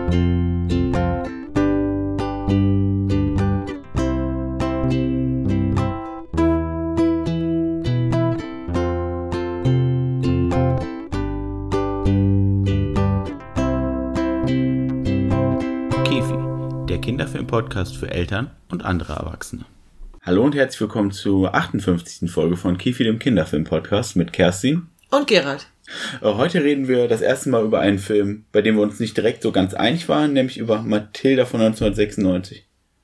Kinderfilm-Podcast für Eltern und andere Erwachsene. Hallo und herzlich willkommen zur 58. Folge von Kifi, dem Kinderfilm-Podcast mit Kerstin und Gerald. Heute reden wir das erste Mal über einen Film, bei dem wir uns nicht direkt so ganz einig waren, nämlich über Mathilda von 1996.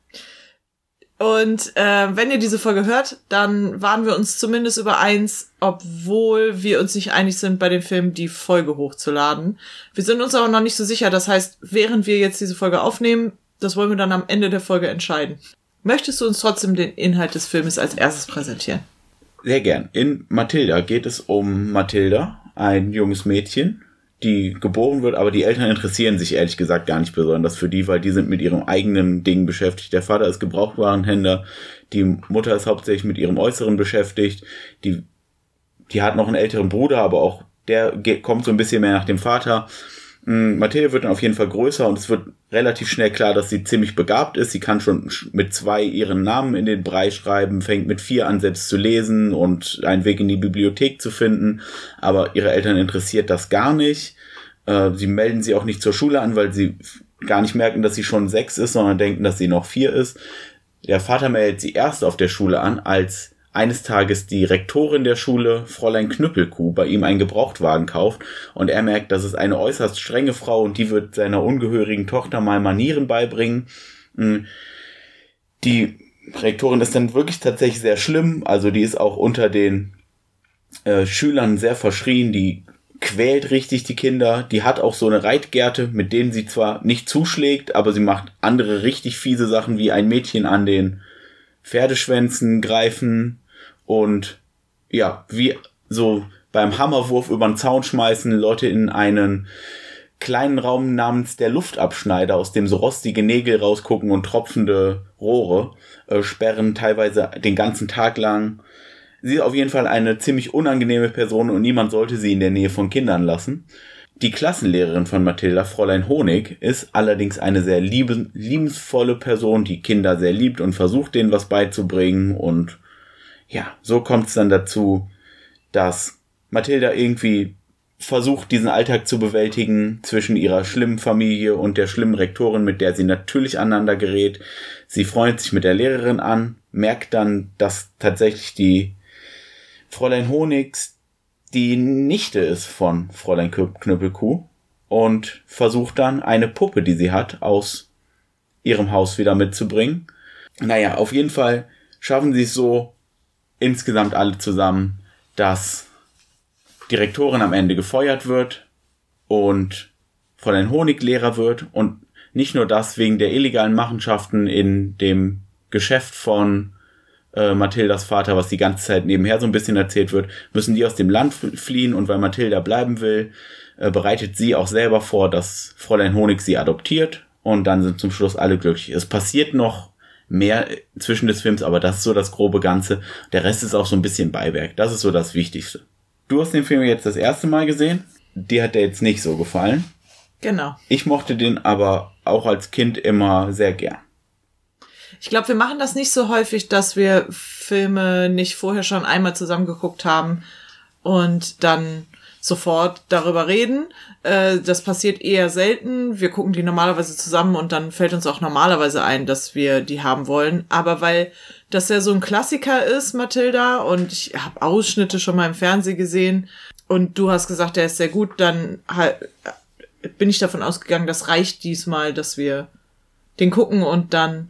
Und wenn ihr diese Folge hört, dann waren wir uns zumindest über eins, obwohl wir uns nicht einig sind, bei dem Film die Folge hochzuladen. Wir sind uns aber noch nicht so sicher, das heißt, während wir jetzt diese Folge aufnehmen, das wollen wir dann am Ende der Folge entscheiden. Möchtest du uns trotzdem den Inhalt des Filmes als erstes präsentieren? Sehr gern. In Mathilda geht es um Mathilda, ein junges Mädchen, die geboren wird, aber die Eltern interessieren sich ehrlich gesagt gar nicht besonders für die, weil die sind mit ihrem eigenen Ding beschäftigt. Der Vater ist Gebrauchtwarenhändler, die Mutter ist hauptsächlich mit ihrem Äußeren beschäftigt, die hat noch einen älteren Bruder, aber auch der kommt so ein bisschen mehr nach dem Vater. Mathilda wird dann auf jeden Fall größer und es wird relativ schnell klar, dass sie ziemlich begabt ist. Sie kann schon mit 2 ihren Namen in den Brei schreiben, fängt mit 4 an, selbst zu lesen und einen Weg in die Bibliothek zu finden. Aber ihre Eltern interessiert das gar nicht. Sie melden sie auch nicht zur Schule an, weil sie gar nicht merken, dass sie schon 6 ist, sondern denken, dass sie noch 4 ist. Der Vater meldet sie erst auf der Schule an, als eines Tages die Rektorin der Schule, Fräulein Knüppelkuh, bei ihm einen Gebrauchtwagen kauft und er merkt, das ist eine äußerst strenge Frau und die wird seiner ungehörigen Tochter mal Manieren beibringen. Die Rektorin ist dann wirklich tatsächlich sehr schlimm, also die ist auch unter den Schülern sehr verschrien, die quält richtig die Kinder, die hat auch so eine Reitgerte, mit denen sie zwar nicht zuschlägt, aber sie macht andere richtig fiese Sachen, wie ein Mädchen an den Pferdeschwänzen greifen und ja, wie so beim Hammerwurf über den Zaun schmeißen, Leute in einen kleinen Raum namens der Luftabschneider, aus dem so rostige Nägel rausgucken und tropfende Rohre, sperren teilweise den ganzen Tag lang. Sie ist auf jeden Fall eine ziemlich unangenehme Person und niemand sollte sie in der Nähe von Kindern lassen. Die Klassenlehrerin von Mathilda, Fräulein Honig, ist allerdings eine sehr liebensvolle Person, die Kinder sehr liebt und versucht, denen was beizubringen. Und ja, so kommt es dann dazu, dass Mathilda irgendwie versucht, diesen Alltag zu bewältigen zwischen ihrer schlimmen Familie und der schlimmen Rektorin, mit der sie natürlich aneinander gerät. Sie freundet sich mit der Lehrerin an, merkt dann, dass tatsächlich die Fräulein Honigs die Nichte ist von Fräulein Knüppelkuh und versucht dann eine Puppe, die sie hat, aus ihrem Haus wieder mitzubringen. Naja, auf jeden Fall schaffen sie es so insgesamt alle zusammen, dass die Rektorin am Ende gefeuert wird und Fräulein Honig Lehrer wird und nicht nur das, wegen der illegalen Machenschaften in dem Geschäft von Mathildas Vater, was die ganze Zeit nebenher so ein bisschen erzählt wird, müssen die aus dem Land fliehen und weil Mathilda bleiben will, bereitet sie auch selber vor, dass Fräulein Honig sie adoptiert und dann sind zum Schluss alle glücklich. Es passiert noch mehr zwischen des Films, aber das ist so das grobe Ganze. Der Rest ist auch so ein bisschen Beiwerk. Das ist so das Wichtigste. Du hast den Film jetzt das erste Mal gesehen. Dir hat der jetzt nicht so gefallen. Genau. Ich mochte den aber auch als Kind immer sehr gern. Ich glaube, wir machen das nicht so häufig, dass wir Filme nicht vorher schon einmal zusammen geguckt haben und dann sofort darüber reden. Das passiert eher selten. Wir gucken die normalerweise zusammen und dann fällt uns auch normalerweise ein, dass wir die haben wollen. Aber weil das ja so ein Klassiker ist, Mathilda, und ich habe Ausschnitte schon mal im Fernsehen gesehen und du hast gesagt, der ist sehr gut, dann bin ich davon ausgegangen, das reicht diesmal, dass wir den gucken und dann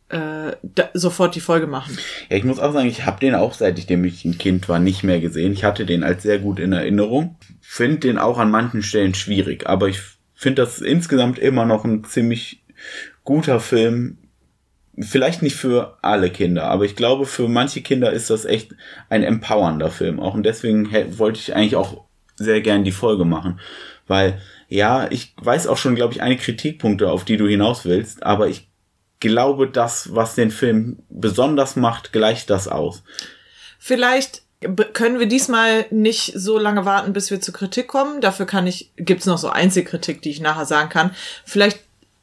sofort die Folge machen. Ja, ich muss auch sagen, ich habe den auch, seit ich ein Kind war, nicht mehr gesehen. Ich hatte den als sehr gut in Erinnerung. Finde den auch an manchen Stellen schwierig, aber ich finde das insgesamt immer noch ein ziemlich guter Film. Vielleicht nicht für alle Kinder, aber ich glaube, für manche Kinder ist das echt ein empowernder Film. Auch und deswegen wollte ich eigentlich auch sehr gern die Folge machen. Weil, ja, ich weiß auch schon, glaube ich, einige Kritikpunkte, auf die du hinaus willst, aber ich glaube, das, was den Film besonders macht, gleicht das aus. Vielleicht können wir diesmal nicht so lange warten, bis wir zur Kritik kommen. Dafür gibt's noch so Einzelkritik, die ich nachher sagen kann. Vielleicht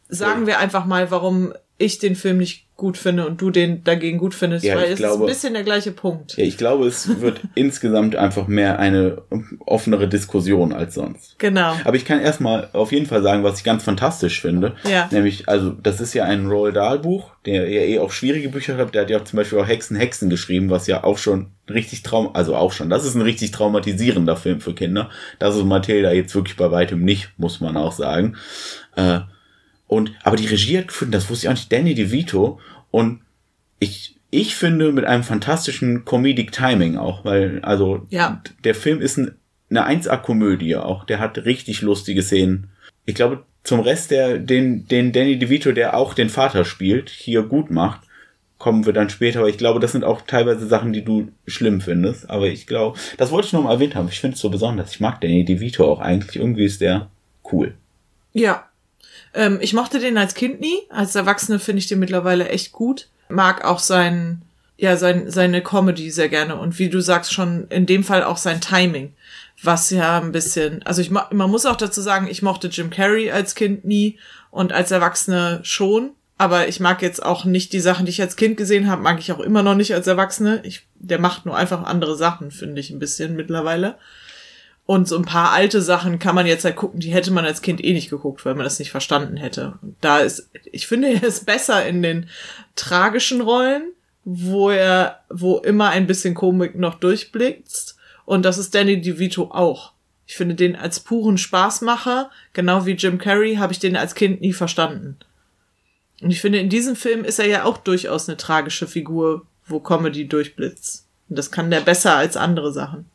sagen wir einfach mal, warum ich den Film nicht gut finde und du den dagegen gut findest, Ja, weil ich glaube, ist ein bisschen der gleiche Punkt. Ja, ich glaube, es wird insgesamt einfach mehr eine offenere Diskussion als sonst. Genau. Aber ich kann erstmal auf jeden Fall sagen, was ich ganz fantastisch finde. Ja. Nämlich, also, das ist ja ein Roald Dahl Buch, der ja auch schwierige Bücher schreibt. Der hat ja auch zum Beispiel auch Hexen geschrieben, was ja auch schon richtig das ist ein richtig traumatisierender Film für Kinder. Das ist Mathilda jetzt wirklich bei weitem nicht, muss man auch sagen. Aber die Regie hat gefunden, das wusste ich auch nicht, Danny DeVito, und ich finde mit einem fantastischen Comedic Timing auch, weil, also, der Film ist eine 1A-Komödie auch, der hat richtig lustige Szenen. Ich glaube, zum Rest, den Danny DeVito, der auch den Vater spielt, hier gut macht, kommen wir dann später, aber ich glaube, das sind auch teilweise Sachen, die du schlimm findest, aber ich glaube, das wollte ich noch mal erwähnt haben, ich finde es so besonders, ich mag Danny DeVito auch eigentlich, irgendwie ist der cool. Ja. Ich mochte den als Kind nie. Als Erwachsene finde ich den mittlerweile echt gut. Mag auch seine Comedy sehr gerne. Und wie du sagst, schon in dem Fall auch sein Timing. Was ja ein bisschen, also man muss auch dazu sagen, ich mochte Jim Carrey als Kind nie und als Erwachsene schon. Aber ich mag jetzt auch nicht die Sachen, die ich als Kind gesehen habe, mag ich auch immer noch nicht als Erwachsene. Der macht nur einfach andere Sachen, finde ich ein bisschen mittlerweile. Und so ein paar alte Sachen kann man jetzt halt gucken, die hätte man als Kind eh nicht geguckt, weil man das nicht verstanden hätte. Und ich finde, er ist besser in den tragischen Rollen, wo immer ein bisschen Komik noch durchblitzt. Und das ist Danny DeVito auch. Ich finde den als puren Spaßmacher, genau wie Jim Carrey, habe ich den als Kind nie verstanden. Und ich finde, in diesem Film ist er ja auch durchaus eine tragische Figur, wo Comedy durchblitzt. Und das kann der besser als andere Sachen.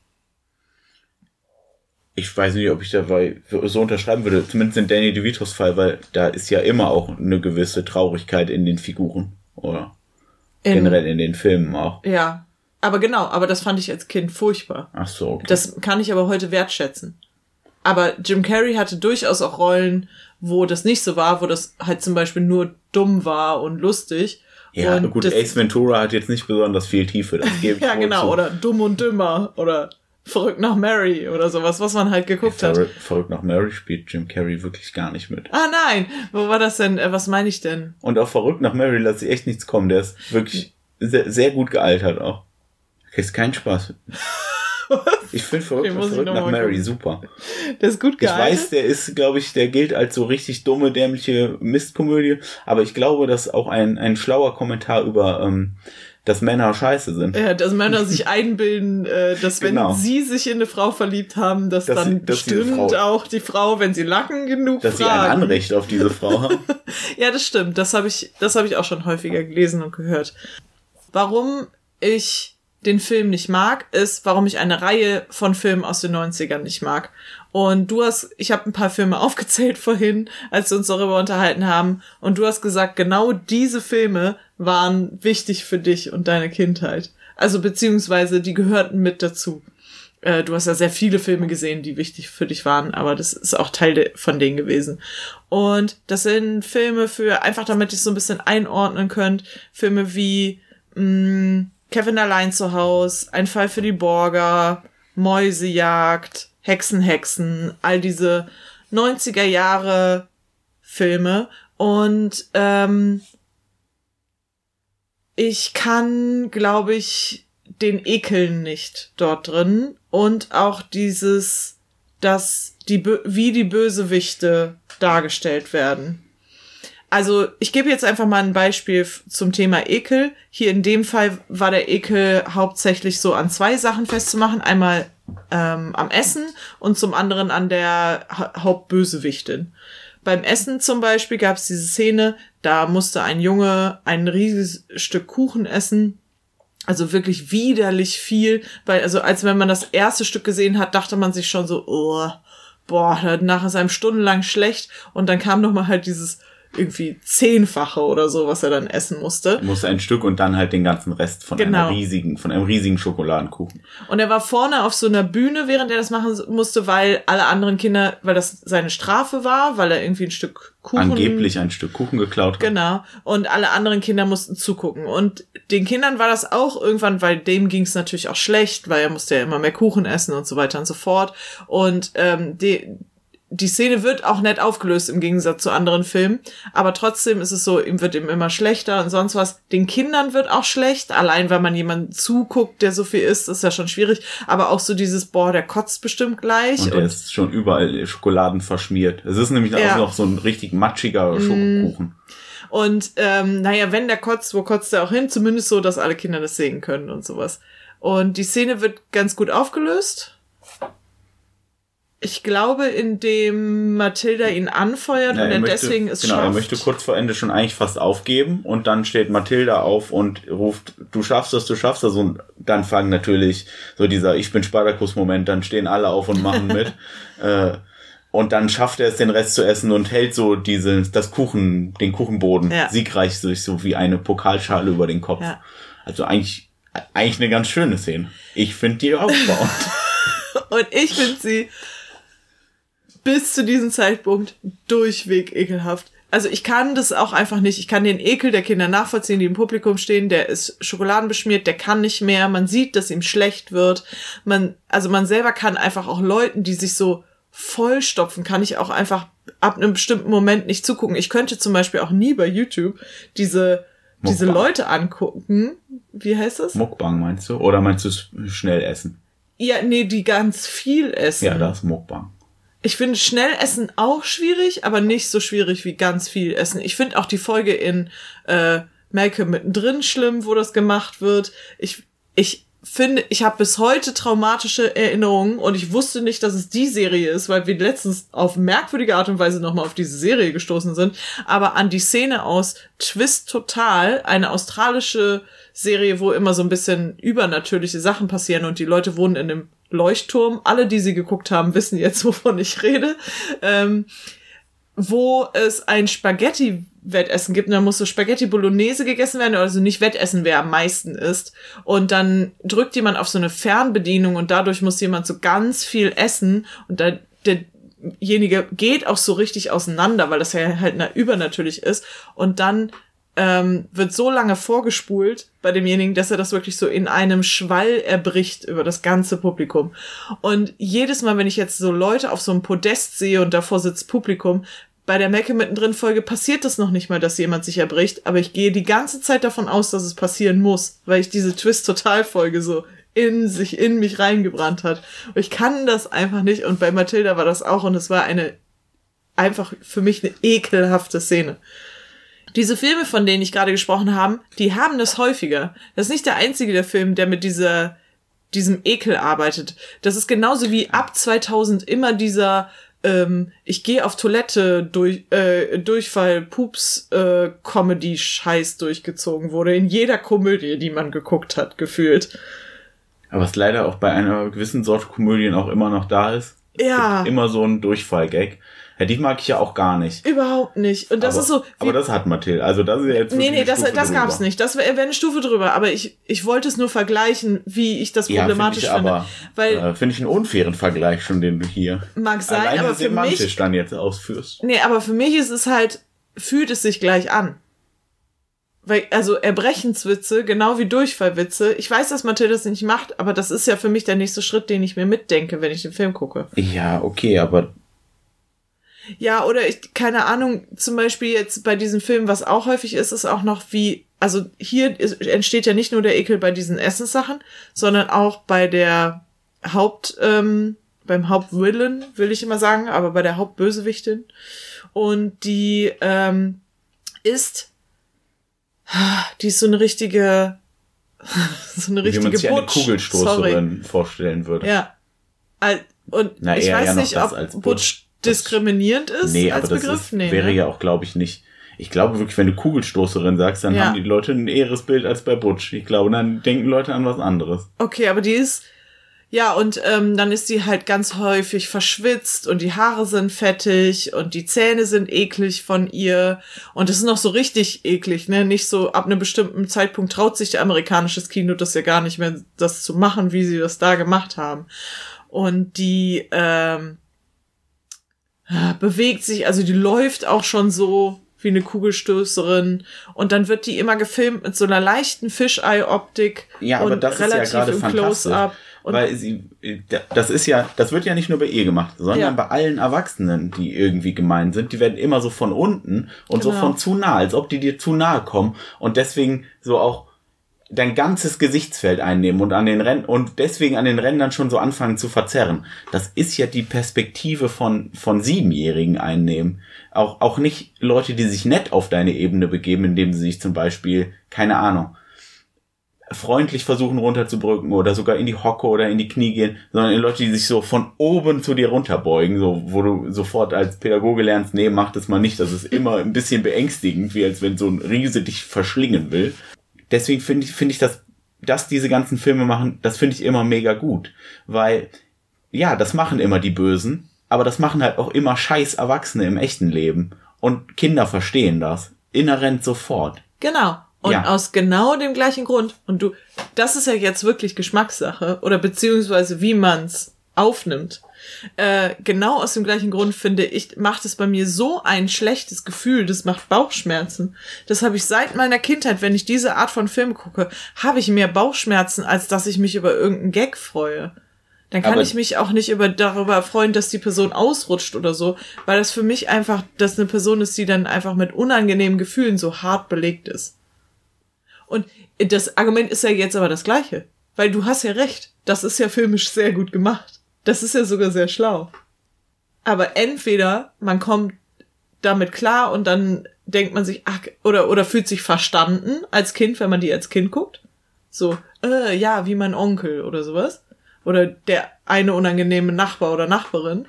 Ich weiß nicht, ob ich dabei so unterschreiben würde, zumindest in Danny DeVitos Fall, weil da ist ja immer auch eine gewisse Traurigkeit in den Figuren, oder generell in den Filmen auch. Ja, aber das fand ich als Kind furchtbar. Ach so, okay. Das kann ich aber heute wertschätzen. Aber Jim Carrey hatte durchaus auch Rollen, wo das nicht so war, wo das halt zum Beispiel nur dumm war und lustig. Ja, und gut, Ace Ventura hat jetzt nicht besonders viel Tiefe, das gebe ich ja, genau, zu. Oder Dumm und Dümmer oder Verrückt nach Mary oder sowas, was man halt geguckt hat. Verrückt nach Mary spielt Jim Carrey wirklich gar nicht mit. Ah nein, wo war das denn? Was meine ich denn? Und auf Verrückt nach Mary lasse ich echt nichts kommen. Der ist wirklich sehr, sehr gut gealtert auch. Ist kein Spaß. Ich finde Verrückt nach Mary super. Der ist gut gealtert? Ich weiß, der ist, glaube ich, der gilt als so richtig dumme, dämliche Mistkomödie. Aber ich glaube, dass auch ein schlauer Kommentar über dass Männer scheiße sind. Ja, dass Männer sich einbilden, dass wenn sie sich in eine Frau verliebt haben, dass dann bestimmt auch die Frau, wenn sie Lacken genug dass fragen. Sie ein Anrecht auf diese Frau haben. Ja, das stimmt. Das habe ich auch schon häufiger gelesen und gehört. Warum ich den Film nicht mag, ist, warum ich eine Reihe von Filmen aus den 90ern nicht mag. Und ich habe ein paar Filme aufgezählt vorhin, als wir uns darüber unterhalten haben, und du hast gesagt, genau diese Filme waren wichtig für dich und deine Kindheit. Also beziehungsweise die gehörten mit dazu. Du hast ja sehr viele Filme gesehen, die wichtig für dich waren, aber das ist auch Teil von denen gewesen. Und das sind Filme einfach damit ihr es so ein bisschen einordnen könnt, Filme wie Kevin allein zu Haus, Ein Fall für die Borger, Mäusejagd, Hexen, all diese 90er Jahre Filme. Und ich kann, glaube ich, den Ekeln nicht dort drin. Und auch wie die Bösewichte dargestellt werden. Also ich gebe jetzt einfach mal ein Beispiel zum Thema Ekel. Hier in dem Fall war der Ekel hauptsächlich so an 2 Sachen festzumachen. Einmal am Essen und zum anderen an der Hauptbösewichtin. Beim Essen zum Beispiel gab es diese Szene, da musste ein Junge ein riesiges Stück Kuchen essen. Also wirklich widerlich viel. Also als wenn man das erste Stück gesehen hat, dachte man sich schon so, oh, boah, danach ist einem stundenlang schlecht. Und dann kam nochmal halt dieses irgendwie 10-fache oder so, was er dann essen musste. Er musste ein Stück und dann halt den ganzen Rest von einem riesigen Schokoladenkuchen. Und er war vorne auf so einer Bühne, während er das machen musste, weil alle anderen Kinder, weil das seine Strafe war, weil er irgendwie ein Stück Kuchen... Angeblich ein Stück Kuchen geklaut hat. Genau. Und alle anderen Kinder mussten zugucken. Und den Kindern war das auch irgendwann, weil dem ging es natürlich auch schlecht, weil er musste ja immer mehr Kuchen essen und so weiter und so fort. Und die Szene wird auch nett aufgelöst im Gegensatz zu anderen Filmen, aber trotzdem ist es so, ihm wird ihm immer schlechter und sonst was. Den Kindern wird auch schlecht, allein weil man jemanden zuguckt, der so viel isst, ist ja schon schwierig, aber auch so dieses, der kotzt bestimmt gleich. Und der ist schon überall Schokoladen verschmiert. Es ist nämlich auch noch so ein richtig matschiger Schokokuchen. Und wenn der kotzt, wo kotzt er auch hin? Zumindest so, dass alle Kinder das sehen können und sowas. Und die Szene wird ganz gut aufgelöst. Ich glaube, indem Mathilda ihn anfeuert und er deswegen es schafft. Er möchte kurz vor Ende schon eigentlich fast aufgeben und dann steht Mathilda auf und ruft, du schaffst das. Und dann fangen natürlich so dieser Ich-bin-Spartakus-Moment, dann stehen alle auf und machen mit. Und dann schafft er es, den Rest zu essen und hält so den Kuchenboden siegreich durch so wie eine Pokalschale über den Kopf. Ja. Also eigentlich eine ganz schöne Szene. Ich finde die aufbauend. Und ich finde sie bis zu diesem Zeitpunkt durchweg ekelhaft. Also ich kann das auch einfach nicht. Ich kann den Ekel der Kinder nachvollziehen, die im Publikum stehen. Der ist schokoladenbeschmiert, der kann nicht mehr. Man sieht, dass ihm schlecht wird. Man selber kann einfach auch Leuten, die sich so vollstopfen, kann ich auch einfach ab einem bestimmten Moment nicht zugucken. Ich könnte zum Beispiel auch nie bei YouTube diese Leute angucken. Wie heißt das? Mukbang meinst du? Oder meinst du schnell essen? Ja, nee, die ganz viel essen. Ja, das ist Mukbang. Ich finde schnell essen auch schwierig, aber nicht so schwierig wie ganz viel essen. Ich finde auch die Folge in Malcolm mittendrin schlimm, wo das gemacht wird. Ich finde, ich habe bis heute traumatische Erinnerungen und ich wusste nicht, dass es die Serie ist, weil wir letztens auf merkwürdige Art und Weise nochmal auf diese Serie gestoßen sind, aber an die Szene aus Twist Total, eine australische Serie, wo immer so ein bisschen übernatürliche Sachen passieren und die Leute wohnen in einem Leuchtturm. Alle, die sie geguckt haben, wissen jetzt, wovon ich rede. Wo es ein Spaghetti-Wettessen gibt und dann muss so Spaghetti Bolognese gegessen werden, also nicht Wettessen, wer am meisten isst. Und dann drückt jemand auf so eine Fernbedienung und dadurch muss jemand so ganz viel essen und dann derjenige geht auch so richtig auseinander, weil das ja halt übernatürlich ist. Und dann wird so lange vorgespult bei demjenigen, dass er das wirklich so in einem Schwall erbricht über das ganze Publikum. Und jedes Mal, wenn ich jetzt so Leute auf so einem Podest sehe und davor sitzt Publikum, bei der Malcolm mittendrin Folge passiert das noch nicht mal, dass jemand sich erbricht, aber ich gehe die ganze Zeit davon aus, dass es passieren muss, weil ich diese Twist-Total-Folge so in mich reingebrannt hat. Und ich kann das einfach nicht und bei Mathilda war das auch und es war einfach für mich eine ekelhafte Szene. Diese Filme, von denen ich gerade gesprochen habe, die haben das häufiger. Das ist nicht der einzige der Film, der mit diesem Ekel arbeitet. Das ist genauso wie ab 2000 immer dieser ich gehe auf Toilette Durchfall Pups Comedy-Scheiß durchgezogen wurde. In jeder Komödie, die man geguckt hat, gefühlt. Aber was leider auch bei einer gewissen Sorte Komödien auch immer noch da ist. Ja. Es gibt immer so einen Durchfall-Gag. Ja, die mag ich ja auch gar nicht. Überhaupt nicht. Und das ist so. Aber das hat Mathilde. Also das ist ja jetzt. Nee, das gab's nicht. Das wäre eine Stufe drüber. Aber ich wollte es nur vergleichen, wie ich das problematisch finde. Weil finde ich einen unfairen Vergleich schon, den du hier. Mag sein, alleine aber für semantisch mich dann jetzt ausführst. Nee, aber für mich ist es halt, fühlt es sich gleich an. Weil, also Erbrechenswitze, genau wie Durchfallwitze. Ich weiß, dass Mathilde das nicht macht, aber das ist ja für mich der nächste Schritt, den ich mir mitdenke, wenn ich den Film gucke. Ja, okay, aber. Ja, oder keine Ahnung, zum Beispiel jetzt bei diesem Film, was auch häufig ist, ist auch noch wie, also hier entsteht ja nicht nur der Ekel bei diesen Essenssachen, sondern auch bei der beim Hauptvillain, will ich immer sagen, aber bei der Hauptbösewichtin. Und die ist so eine richtige wie man sich eine Kugelstoßerin vorstellen würde. Ja. Und ich weiß nicht, ob Butch diskriminierend ist als Begriff. Wäre ja auch, glaube ich, nicht. Ich glaube wirklich, wenn du Kugelstoßerin sagst, dann haben die Leute ein eheres Bild als bei Butch. Ich glaube, dann denken Leute an was anderes. Okay, aber die ist, ja, und dann ist die halt ganz häufig verschwitzt und die Haare sind fettig und die Zähne sind eklig von ihr und das ist noch so richtig eklig, ne? Nicht so, ab einem bestimmten Zeitpunkt traut sich der amerikanisches Kino das ja gar nicht mehr, das zu machen, wie sie das da gemacht haben. Und die bewegt sich, also die läuft auch schon so wie eine Kugelstoßerin und dann wird die immer gefilmt mit so einer leichten Fisheye-Optik ja, aber und das relativ ist ja gerade im fantastisch. Close-up. weil das wird ja nicht nur bei ihr gemacht, sondern bei allen Erwachsenen, die irgendwie gemein sind, die werden immer so von unten und so von zu nah, als ob die dir zu nahe kommen und deswegen so auch dein ganzes Gesichtsfeld einnehmen und deswegen an den Rändern schon so anfangen zu verzerren. Das ist ja die Perspektive von 7-Jährigen einnehmen. Auch nicht Leute, die sich nett auf deine Ebene begeben, indem sie sich zum Beispiel, keine Ahnung, freundlich versuchen runterzudrücken oder sogar in die Hocke oder in die Knie gehen, sondern Leute, die sich so von oben zu dir runterbeugen, so wo du sofort als Pädagoge lernst, nee, mach das mal nicht, das ist immer ein bisschen beängstigend, wie als wenn so ein Riese dich verschlingen will. Deswegen finde ich, dass diese ganzen Filme machen, das finde ich immer mega gut, weil, ja, das machen immer die Bösen, aber das machen halt auch immer scheiß Erwachsene im echten Leben und Kinder verstehen das, inhärent sofort. Genau. Und aus genau dem gleichen Grund. Und das ist ja jetzt wirklich Geschmackssache oder beziehungsweise wie man's aufnimmt. Genau aus dem gleichen Grund, finde ich, macht es bei mir so ein schlechtes Gefühl, das macht Bauchschmerzen. Das habe ich seit meiner Kindheit, wenn ich diese Art von Film gucke, habe ich mehr Bauchschmerzen, als dass ich mich über irgendeinen Gag freue. Dann kann ich mich auch nicht darüber freuen, dass die Person ausrutscht oder so, weil das für mich einfach, dass eine Person ist, die dann einfach mit unangenehmen Gefühlen so hart belegt ist. Und das Argument ist ja jetzt aber das gleiche. Weil du hast ja recht. Das ist ja filmisch sehr gut gemacht. Das ist ja sogar sehr schlau. Aber entweder man kommt damit klar und dann denkt man sich, oder fühlt sich verstanden als Kind, wenn man die als Kind guckt. So, ja, wie mein Onkel oder sowas. Oder der eine unangenehme Nachbar oder Nachbarin.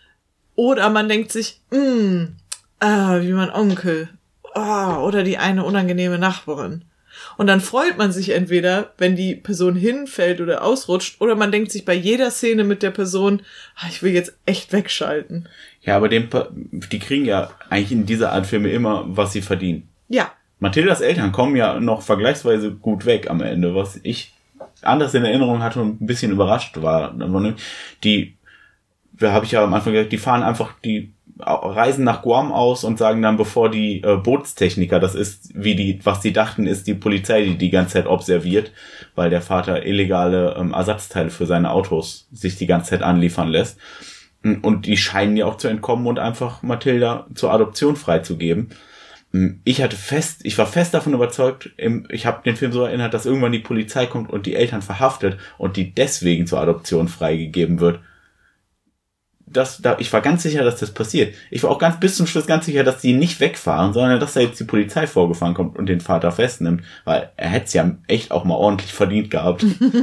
Oder man denkt sich, wie mein Onkel. Oder die eine unangenehme Nachbarin. Und dann freut man sich entweder, wenn die Person hinfällt oder ausrutscht, oder man denkt sich bei jeder Szene mit der Person, ich will jetzt echt wegschalten. Ja, aber die kriegen ja eigentlich in dieser Art Filme immer, was sie verdienen. Ja. Mathildas Eltern kommen ja noch vergleichsweise gut weg am Ende, was ich anders in Erinnerung hatte und ein bisschen überrascht war. Habe ich ja am Anfang gesagt, die fahren einfach, die reisen nach Guam aus und sagen dann, bevor die Bootstechniker, das ist, was die dachten, ist die Polizei, die ganze Zeit observiert, weil der Vater illegale Ersatzteile für seine Autos sich die ganze Zeit anliefern lässt. Und die scheinen ja auch zu entkommen und einfach Mathilda zur Adoption freizugeben. Ich war fest davon überzeugt, ich habe den Film so erinnert, dass irgendwann die Polizei kommt und die Eltern verhaftet und die deswegen zur Adoption freigegeben wird. Ich war ganz sicher, dass das passiert. Ich war auch bis zum Schluss ganz sicher, dass die nicht wegfahren, sondern dass da jetzt die Polizei vorgefahren kommt und den Vater festnimmt, weil er hätte es ja echt auch mal ordentlich verdient gehabt.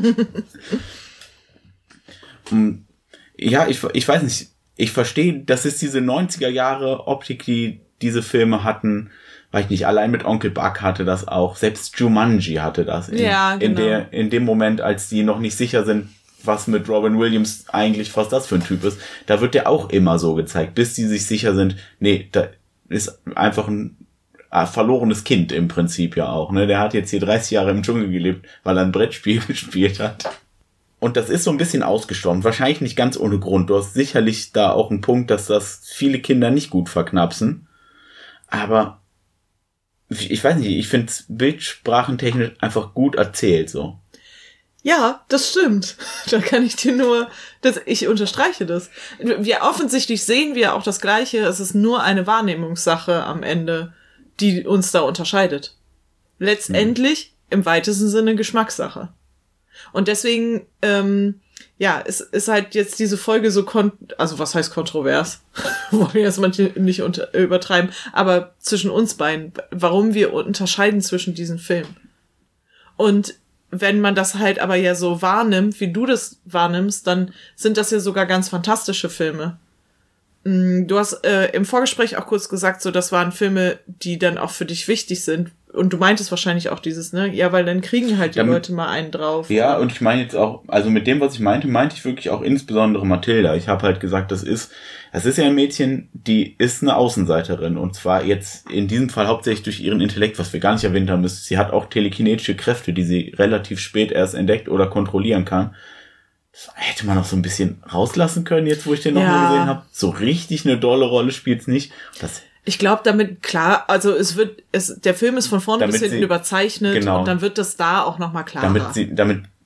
Ja, ich weiß nicht, ich verstehe, das ist diese 90er Jahre Optik, die diese Filme hatten, weil ich nicht, allein mit Onkel Buck hatte das auch, selbst Jumanji hatte das in dem Moment, als die noch nicht sicher sind, was mit Robin Williams eigentlich, was das für ein Typ ist, da wird der auch immer so gezeigt, bis die sich sicher sind, nee, da ist einfach ein verlorenes Kind im Prinzip ja auch, ne, der hat jetzt hier 30 Jahre im Dschungel gelebt, weil er ein Brettspiel gespielt hat. Und das ist so ein bisschen ausgestorben, wahrscheinlich nicht ganz ohne Grund, du hast sicherlich da auch einen Punkt, dass das viele Kinder nicht gut verknapsen, aber ich weiß nicht, ich finde es bildsprachentechnisch einfach gut erzählt, so. Ja, das stimmt. Da kann ich dir ich unterstreiche das. Offensichtlich sehen wir auch das Gleiche. Es ist nur eine Wahrnehmungssache am Ende, die uns da unterscheidet. Letztendlich im weitesten Sinne Geschmackssache. Und deswegen, es ist halt jetzt diese Folge so also was heißt kontrovers? Wollen jetzt manche nicht übertreiben, aber zwischen uns beiden, warum wir unterscheiden zwischen diesen Filmen. Und wenn man das halt aber ja so wahrnimmt, wie du das wahrnimmst, dann sind das ja sogar ganz fantastische Filme. Du hast im Vorgespräch auch kurz gesagt, so das waren Filme, die dann auch für dich wichtig sind. Und du meintest wahrscheinlich auch dieses, ne? Ja, weil dann kriegen halt die Leute mal einen drauf. Ja, und ich meine jetzt auch, also mit dem, was ich meinte ich wirklich auch insbesondere Mathilda. Ich habe halt gesagt, das ist ja ein Mädchen, die ist eine Außenseiterin. Und zwar jetzt in diesem Fall hauptsächlich durch ihren Intellekt, was wir gar nicht erwähnt haben. Sie hat auch telekinetische Kräfte, die sie relativ spät erst entdeckt oder kontrollieren kann. Das hätte man noch so ein bisschen rauslassen können, jetzt wo ich den nochmal gesehen habe. So richtig eine dolle Rolle spielt's nicht. Ich glaube, damit, klar, also der Film ist von vorne bis hinten überzeichnet, genau. Und dann wird das da auch nochmal klarer. Damit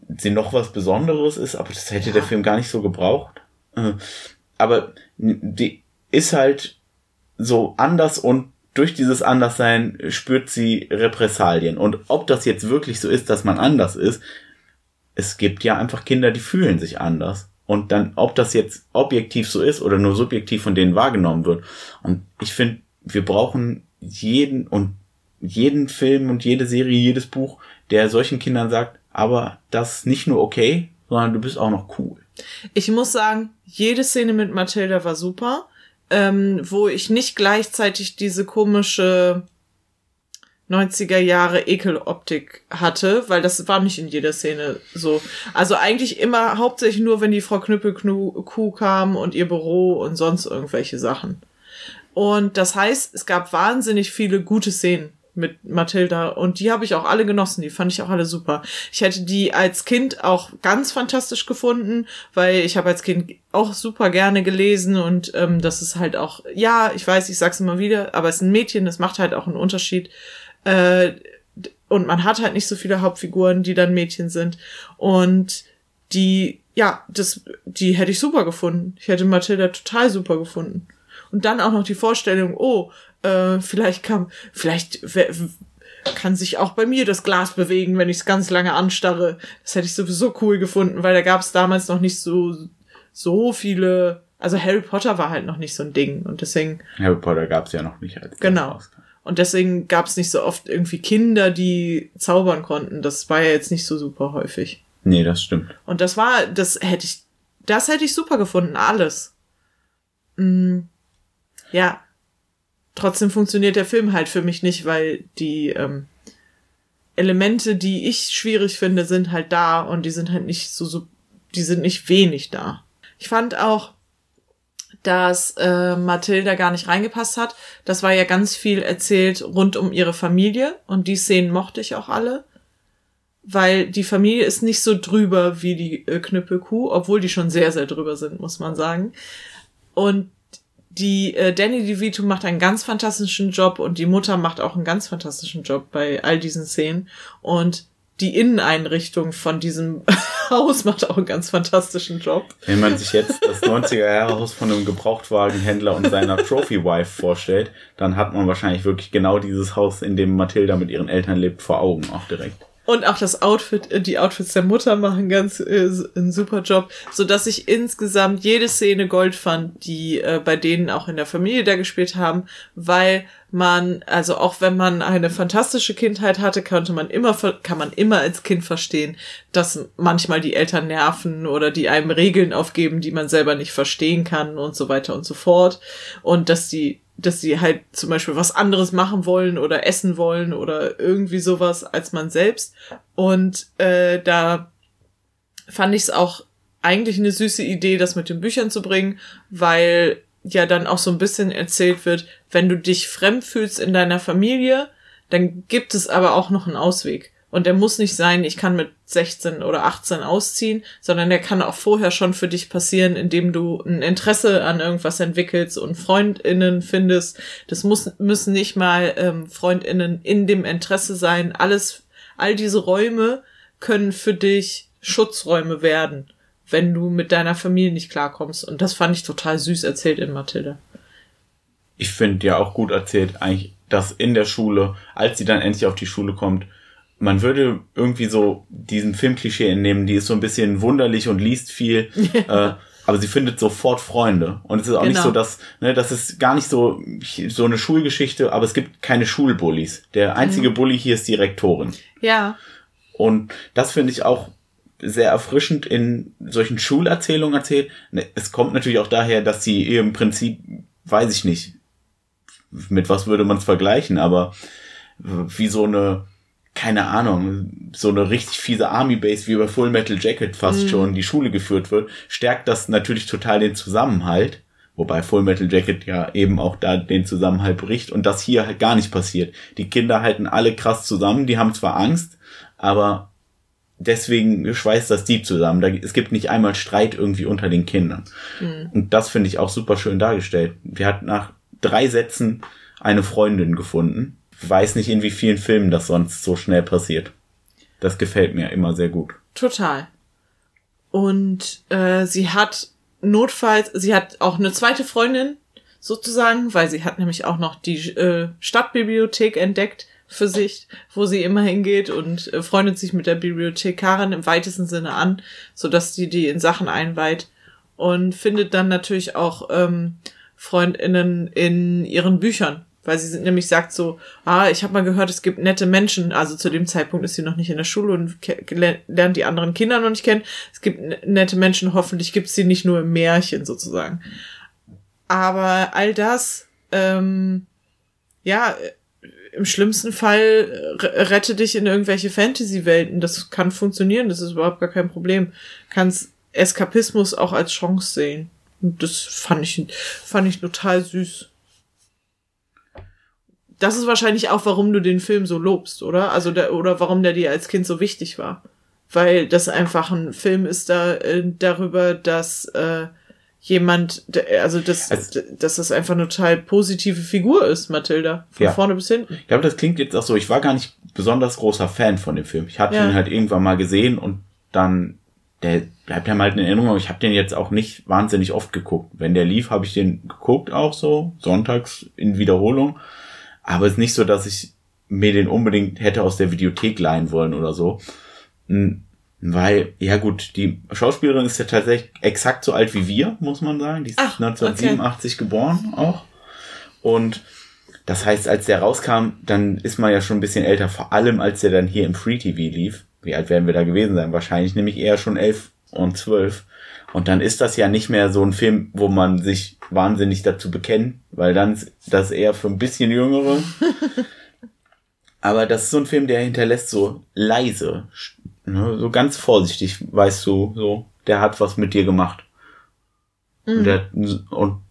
sie noch was Besonderes ist, aber das hätte der Film gar nicht so gebraucht. Aber die ist halt so anders und durch dieses Anderssein spürt sie Repressalien. Und ob das jetzt wirklich so ist, dass man anders ist, es gibt ja einfach Kinder, die fühlen sich anders. Und dann, ob das jetzt objektiv so ist oder nur subjektiv von denen wahrgenommen wird. Und ich finde, wir brauchen jeden Film und jede Serie, jedes Buch, der solchen Kindern sagt, aber das ist nicht nur okay, sondern du bist auch noch cool. Ich muss sagen, jede Szene mit Mathilda war super. Wo ich nicht gleichzeitig diese komische 90er Jahre Ekeloptik hatte, weil das war nicht in jeder Szene so. Also eigentlich immer hauptsächlich nur, wenn die Frau Knüppelkuh kam und ihr Büro und sonst irgendwelche Sachen. Und das heißt, es gab wahnsinnig viele gute Szenen mit Mathilda und die habe ich auch alle genossen, die fand ich auch alle super. Ich hätte die als Kind auch ganz fantastisch gefunden, weil ich habe als Kind auch super gerne gelesen und das ist halt auch, ja, ich weiß, ich sag's immer wieder, aber es ist ein Mädchen, das macht halt auch einen Unterschied und man hat halt nicht so viele Hauptfiguren, die dann Mädchen sind und die hätte ich super gefunden. Ich hätte Mathilda total super gefunden. Und dann auch noch die Vorstellung, vielleicht kann sich auch bei mir das Glas bewegen, wenn ich es ganz lange anstarre. Das hätte ich sowieso cool gefunden, weil da gab es damals noch nicht so viele, also Harry Potter war halt noch nicht so ein Ding und deswegen... Harry Potter gab es ja noch nicht. Als genau. Und deswegen gab es nicht so oft irgendwie Kinder, die zaubern konnten. Das war ja jetzt nicht so super häufig. Nee, das stimmt. Und das hätte ich super gefunden, alles. Ja, trotzdem funktioniert der Film halt für mich nicht, weil die Elemente, die ich schwierig finde, sind halt da und die sind halt nicht die sind nicht wenig da. Ich fand auch, dass Mathilda gar nicht reingepasst hat. Das war ja ganz viel erzählt rund um ihre Familie und die Szenen mochte ich auch alle, weil die Familie ist nicht so drüber wie die Knüppelkuh, obwohl die schon sehr, sehr drüber sind, muss man sagen. Und die Danny DeVito macht einen ganz fantastischen Job und die Mutter macht auch einen ganz fantastischen Job bei all diesen Szenen und die Inneneinrichtung von diesem Haus macht auch einen ganz fantastischen Job. Wenn man sich jetzt das 90er-Jahre-Haus von einem Gebrauchtwagenhändler und seiner Trophy-Wife vorstellt, dann hat man wahrscheinlich wirklich genau dieses Haus, in dem Mathilda mit ihren Eltern lebt, vor Augen auch direkt. Und auch die Outfits der Mutter machen ganz einen super Job, so dass ich insgesamt jede Szene Gold fand, die bei denen auch in der Familie da gespielt haben, weil man, also auch wenn man eine fantastische Kindheit hatte, kann man immer als Kind verstehen, dass manchmal die Eltern nerven oder die einem Regeln aufgeben, die man selber nicht verstehen kann und so weiter und so fort und dass sie halt zum Beispiel was anderes machen wollen oder essen wollen oder irgendwie sowas als man selbst. Und da fand ich es auch eigentlich eine süße Idee, das mit den Büchern zu bringen, weil ja dann auch so ein bisschen erzählt wird, wenn du dich fremd fühlst in deiner Familie, dann gibt es aber auch noch einen Ausweg. Und der muss nicht sein, ich kann mit 16 oder 18 ausziehen, sondern der kann auch vorher schon für dich passieren, indem du ein Interesse an irgendwas entwickelst und FreundInnen findest. Das müssen nicht mal FreundInnen in dem Interesse sein. All diese Räume können für dich Schutzräume werden, wenn du mit deiner Familie nicht klarkommst. Und das fand ich total süß erzählt in Mathilda. Ich finde ja auch gut erzählt eigentlich, dass in der Schule, als sie dann endlich auf die Schule kommt, man würde irgendwie so diesen Filmklischee entnehmen, die ist so ein bisschen wunderlich und liest viel, aber sie findet sofort Freunde. Und es ist auch nicht so, dass, das ist gar nicht so eine Schulgeschichte, aber es gibt keine Schulbullies. Der einzige Bully hier ist die Rektorin. Ja. Und das finde ich auch sehr erfrischend in solchen Schulerzählungen erzählt. Es kommt natürlich auch daher, dass sie im Prinzip, weiß ich nicht, mit was würde man es vergleichen, aber wie so eine, keine Ahnung, so eine richtig fiese Army-Base wie bei Full Metal Jacket fast schon die Schule geführt wird, stärkt das natürlich total den Zusammenhalt, wobei Full Metal Jacket ja eben auch da den Zusammenhalt bricht und das hier halt gar nicht passiert. Die Kinder halten alle krass zusammen, die haben zwar Angst, aber deswegen schweißt das die zusammen. Es gibt nicht einmal Streit irgendwie unter den Kindern. Und das finde ich auch super schön dargestellt. Die hat nach 3 Sätzen eine Freundin gefunden. Ich weiß nicht, in wie vielen Filmen das sonst so schnell passiert. Das gefällt mir immer sehr gut. Total. Und sie hat auch eine zweite Freundin sozusagen, weil sie hat nämlich auch noch die Stadtbibliothek entdeckt für sich, wo sie immer hingeht und freundet sich mit der Bibliothekarin im weitesten Sinne an, sodass die in Sachen einweiht und findet dann natürlich auch FreundInnen in ihren Büchern, weil sie nämlich sagt so, ich habe mal gehört, es gibt nette Menschen, also zu dem Zeitpunkt ist sie noch nicht in der Schule und lernt die anderen Kinder noch nicht kennen, es gibt nette Menschen, hoffentlich gibt es sie nicht nur im Märchen sozusagen. Aber all das, im schlimmsten Fall rette dich in irgendwelche Fantasy-Welten. Das kann funktionieren, das ist überhaupt gar kein Problem. Kannst Eskapismus auch als Chance sehen. Und das fand ich total süß. Das ist wahrscheinlich auch, warum du den Film so lobst, oder? Also oder warum der dir als Kind so wichtig war. Weil das einfach ein Film ist darüber, dass jemand, dass das einfach eine total positive Figur ist, Mathilda. Von vorne bis hinten. Ich glaube, das klingt jetzt auch so, ich war gar nicht besonders großer Fan von dem Film. Ich hatte ihn halt irgendwann mal gesehen und dann, der bleibt ja halt in Erinnerung, aber ich habe den jetzt auch nicht wahnsinnig oft geguckt. Wenn der lief, habe ich den geguckt auch so, sonntags in Wiederholung. Aber es ist nicht so, dass ich mir den unbedingt hätte aus der Videothek leihen wollen oder so. Weil, ja gut, die Schauspielerin ist ja tatsächlich exakt so alt wie wir, muss man sagen. Die ist 1987 geboren auch. Und das heißt, als der rauskam, dann ist man ja schon ein bisschen älter, vor allem als der dann hier im Free TV lief. Wie alt werden wir da gewesen sein? Wahrscheinlich nämlich eher schon 11 und 12. Und dann ist das ja nicht mehr so ein Film, wo man sich wahnsinnig dazu bekennt, weil dann ist das eher für ein bisschen Jüngere. Aber das ist so ein Film, der hinterlässt so leise, so ganz vorsichtig, weißt du, so, der hat was mit dir gemacht. Und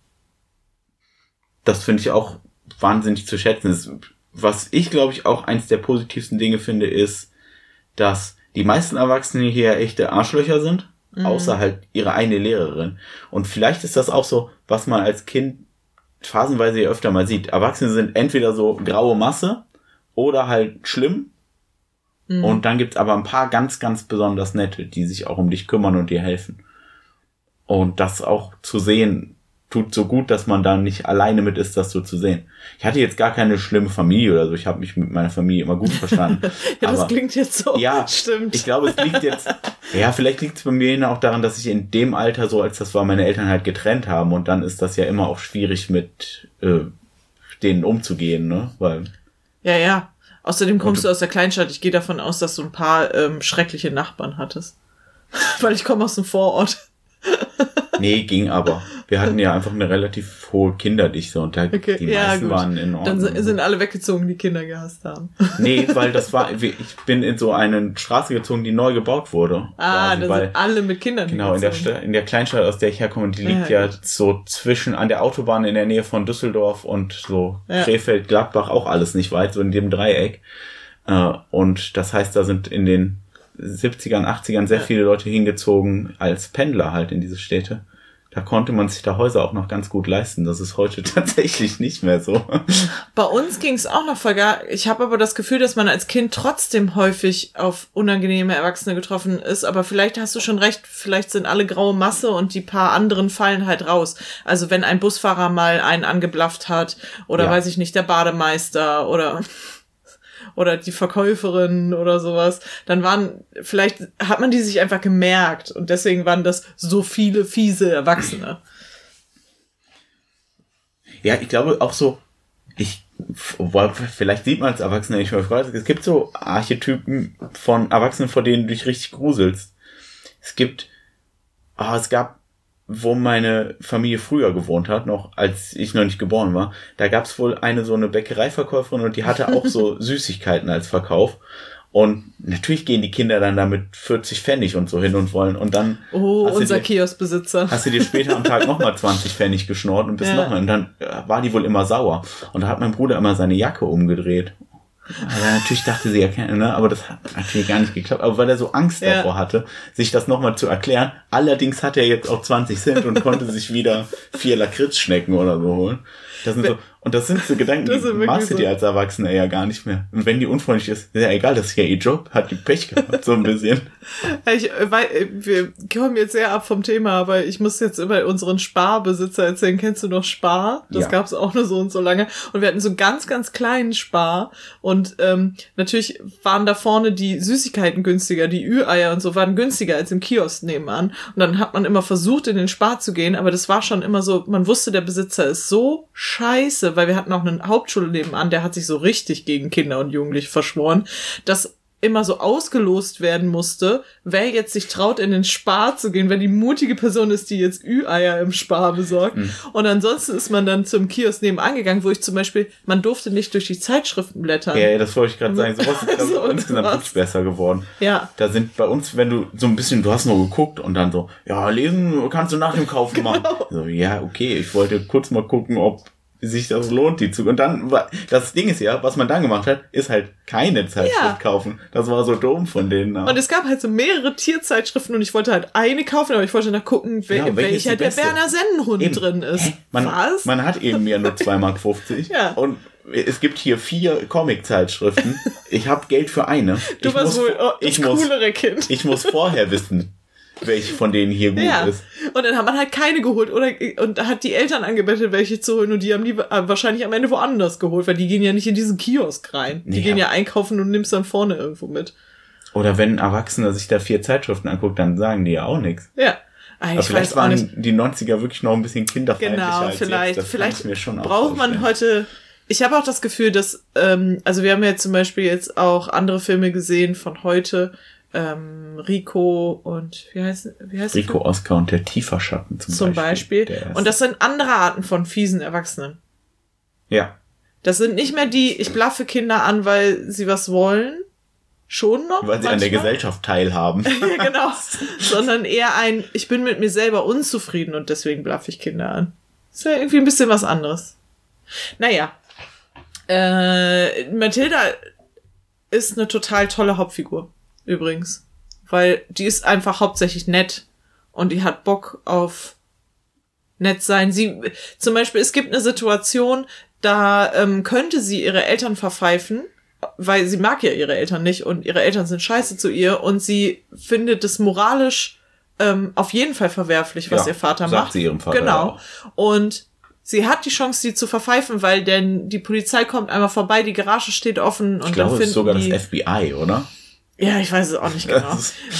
das finde ich auch wahnsinnig zu schätzen. Was ich, glaube ich, auch eins der positivsten Dinge finde, ist, dass die meisten Erwachsenen hier echte Arschlöcher sind, außer halt ihre eine Lehrerin. Und vielleicht ist das auch so, was man als Kind phasenweise ja öfter mal sieht. Erwachsene sind entweder so graue Masse oder halt schlimm. Und dann gibt's aber ein paar ganz, ganz besonders nette, die sich auch um dich kümmern und dir helfen. Und das auch zu sehen, tut so gut, dass man da nicht alleine mit ist, das so zu sehen. Ich hatte jetzt gar keine schlimme Familie oder so. Ich habe mich mit meiner Familie immer gut verstanden. Ja, das klingt jetzt so. Ja, stimmt. Ich glaube, es liegt jetzt, vielleicht liegt es bei mir auch daran, dass ich in dem Alter, so als das war, meine Eltern halt getrennt haben. Und dann ist das ja immer auch schwierig, mit denen umzugehen, ne? Weil. Ja. Außerdem kommst du aus der Kleinstadt. Ich gehe davon aus, dass du ein paar schreckliche Nachbarn hattest. Weil ich komme aus dem Vorort. Nee, ging aber. Wir hatten ja einfach eine relativ hohe Kinderdichte und die meisten waren in Ordnung. Dann sind alle weggezogen, die Kinder gehasst haben. Nee, weil ich bin in so eine Straße gezogen, die neu gebaut wurde. Da sind alle mit Kindern. Genau, in der Kleinstadt, aus der ich herkomme, die liegt ja so an der Autobahn in der Nähe von Düsseldorf und so Krefeld, Gladbach, auch alles nicht weit, so in dem Dreieck. Und das heißt, da sind in den 70ern, 80ern sehr viele Leute hingezogen als Pendler halt in diese Städte. Da konnte man sich da Häuser auch noch ganz gut leisten. Das ist heute tatsächlich nicht mehr so. Bei uns ging es auch noch voll gar. Ich habe aber das Gefühl, dass man als Kind trotzdem häufig auf unangenehme Erwachsene getroffen ist. Aber vielleicht hast du schon recht, vielleicht sind alle graue Masse und die paar anderen fallen halt raus. Also wenn ein Busfahrer mal einen angeblafft hat oder weiß ich nicht, der Bademeister oder die Verkäuferin oder sowas, dann vielleicht hat man die sich einfach gemerkt und deswegen waren das so viele fiese Erwachsene. Ja, ich glaube auch so, vielleicht sieht man als Erwachsener nicht mehr, es gibt so Archetypen von Erwachsenen, vor denen du dich richtig gruselst. Es gab, wo meine Familie früher gewohnt hat, noch als ich noch nicht geboren war, da gab's wohl so eine Bäckereiverkäuferin und die hatte auch so Süßigkeiten als Verkauf. Und natürlich gehen die Kinder dann da mit 40 Pfennig und so hin und wollen und dann... unser Kioskbesitzer. Hast du dir später am Tag nochmal 20 Pfennig geschnort und bist nochmal... Und dann war die wohl immer sauer. Und da hat mein Bruder immer seine Jacke umgedreht. Also natürlich dachte sie, aber das hat natürlich gar nicht geklappt. Aber weil er so Angst davor hatte, sich das nochmal zu erklären. Allerdings hat er jetzt auch 20 Cent und konnte sich wieder 4 Lakritzschnecken oder so holen. Das sind so Gedanken, die machst du dir als Erwachsener ja gar nicht mehr. Und wenn die unfreundlich ist ja egal, das ist ja ihr Job, hat die Pech gehabt, so ein bisschen. Wir kommen jetzt sehr ab vom Thema, aber ich muss jetzt über unseren Sparbesitzer erzählen. Kennst du noch Spar? Das gab's auch nur so und so lange. Und wir hatten so einen ganz, ganz kleinen Spar. Und natürlich waren da vorne die Süßigkeiten günstiger, die Ü-Eier und so waren günstiger als im Kiosk nebenan. Und dann hat man immer versucht, in den Spar zu gehen, aber das war schon immer so, man wusste, der Besitzer ist so scheiße, weil wir hatten auch eine Hauptschule nebenan, der hat sich so richtig gegen Kinder und Jugendliche verschworen, dass immer so ausgelost werden musste, wer jetzt sich traut, in den Spar zu gehen, wer die mutige Person ist, die jetzt Ü-Eier im Spar besorgt. Und ansonsten ist man dann zum Kiosk nebenan gegangen, wo ich zum Beispiel, man durfte nicht durch die Zeitschriften blättern. Ja, das wollte ich gerade sagen. Sowas ist also insgesamt wirklich besser geworden. Ja. Da sind bei uns, wenn du so ein bisschen, du hast nur geguckt und dann so, ja, lesen kannst du nach dem Kaufen machen. So, ja, okay, ich wollte kurz mal gucken, ob sich das lohnt, die Zug. Und dann, das Ding ist ja, was man dann gemacht hat, ist halt keine Zeitschrift kaufen. Das war so dumm von denen. Und es gab halt so mehrere Tierzeitschriften und ich wollte halt eine kaufen, aber ich wollte nach gucken, welcher der Berner Sennenhund drin ist. Was? Man hat eben ja nur 2,50 Mark. Ja. Und es gibt hier 4 Comic-Zeitschriften. Ich habe Geld für eine. Du warst wohl das coolere Kind. Ich muss vorher wissen, welche von denen hier gut ist. Und dann hat man halt keine geholt und hat die Eltern angebettelt, welche zu holen und die haben die wahrscheinlich am Ende woanders geholt, weil die gehen ja nicht in diesen Kiosk rein. Die gehen ja einkaufen und nimmst dann vorne irgendwo mit. Oder wenn ein Erwachsener sich da 4 Zeitschriften anguckt, dann sagen die ja auch nichts. Ja. Aber vielleicht waren die 90er wirklich noch ein bisschen kinderfreundlicher als vielleicht, jetzt. Vielleicht mir schon braucht man heute... Ich habe auch das Gefühl, dass, also wir haben ja zum Beispiel jetzt auch andere Filme gesehen von heute, Rico und wie heißt Rico, Oscar und der Tieferschatten zum Beispiel. Und das sind andere Arten von fiesen Erwachsenen. Ja. Das sind nicht mehr die, ich blaffe Kinder an, weil sie was wollen. Schon noch. Weil sie an der Gesellschaft teilhaben. Ja, genau. Sondern eher ich bin mit mir selber unzufrieden und deswegen blaffe ich Kinder an. Das ist ja irgendwie ein bisschen was anderes. Naja. Mathilda ist eine total tolle Hauptfigur. Übrigens. Weil die ist einfach hauptsächlich nett. Und die hat Bock auf nett sein. Zum Beispiel, es gibt eine Situation, da könnte sie ihre Eltern verpfeifen, weil sie mag ja ihre Eltern nicht und ihre Eltern sind scheiße zu ihr und sie findet es moralisch auf jeden Fall verwerflich, was ihr Vater macht. Sagt sie ihrem Vater. Genau. Und sie hat die Chance, die zu verpfeifen, weil denn die Polizei kommt einmal vorbei, die Garage steht offen und ich glaube, es ist sogar das FBI, oder? Ja, ich weiß es auch nicht genau.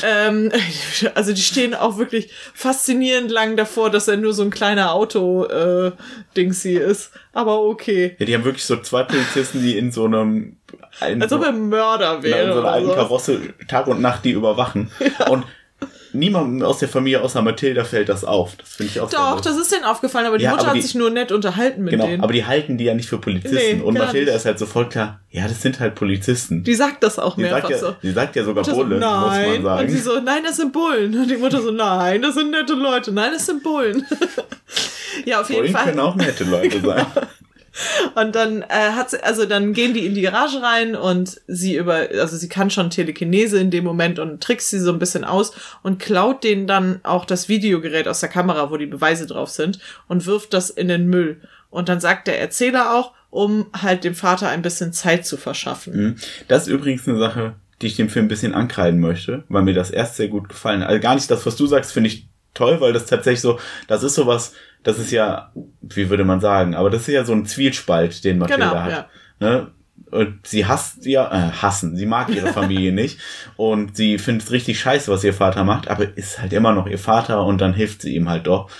Also die stehen auch wirklich faszinierend lang davor, dass er nur so ein kleiner Auto-Dingsy ist. Aber okay. Ja, die haben wirklich so 2 Polizisten, die in so einem... Als ob er Mörder wäre. In so einer alten Karosse Tag und Nacht die überwachen. Ja. Und niemandem aus der Familie außer Mathilda fällt das auf. Das finde ich auch Doch, das ist denen aufgefallen, aber die Mutter hat sich nur nett unterhalten mit denen. Aber die halten die ja nicht für Polizisten. Und Mathilda ist halt sofort klar, ja, das sind halt Polizisten. Die sagt das auch mehrfach so. Die sagt ja sogar Bullen, muss man sagen. Und sie so, nein, das sind Bullen. Und die Mutter so, nein, das sind nette Leute. Nein, das sind Bullen. Ja, auf jeden Fall. Bullen können auch nette Leute sein. Und dann dann gehen die in die Garage rein und sie kann schon Telekinese in dem Moment und trickst sie so ein bisschen aus und klaut denen dann auch das Videogerät aus der Kamera, wo die Beweise drauf sind und wirft das in den Müll. Und dann sagt der Erzähler auch, um halt dem Vater ein bisschen Zeit zu verschaffen. Das ist übrigens eine Sache, die ich dem Film ein bisschen ankreiden möchte, weil mir das erst sehr gut gefallen hat. Also gar nicht das, was du sagst, finde ich toll, weil das tatsächlich so, das ist sowas, das ist ja, wie würde man sagen, aber das ist ja so ein Zwiespalt, den Mathilda hat. Ja. Ne? Und sie sie mag ihre Familie nicht und sie findet es richtig scheiße, was ihr Vater macht, aber ist halt immer noch ihr Vater und dann hilft sie ihm halt doch.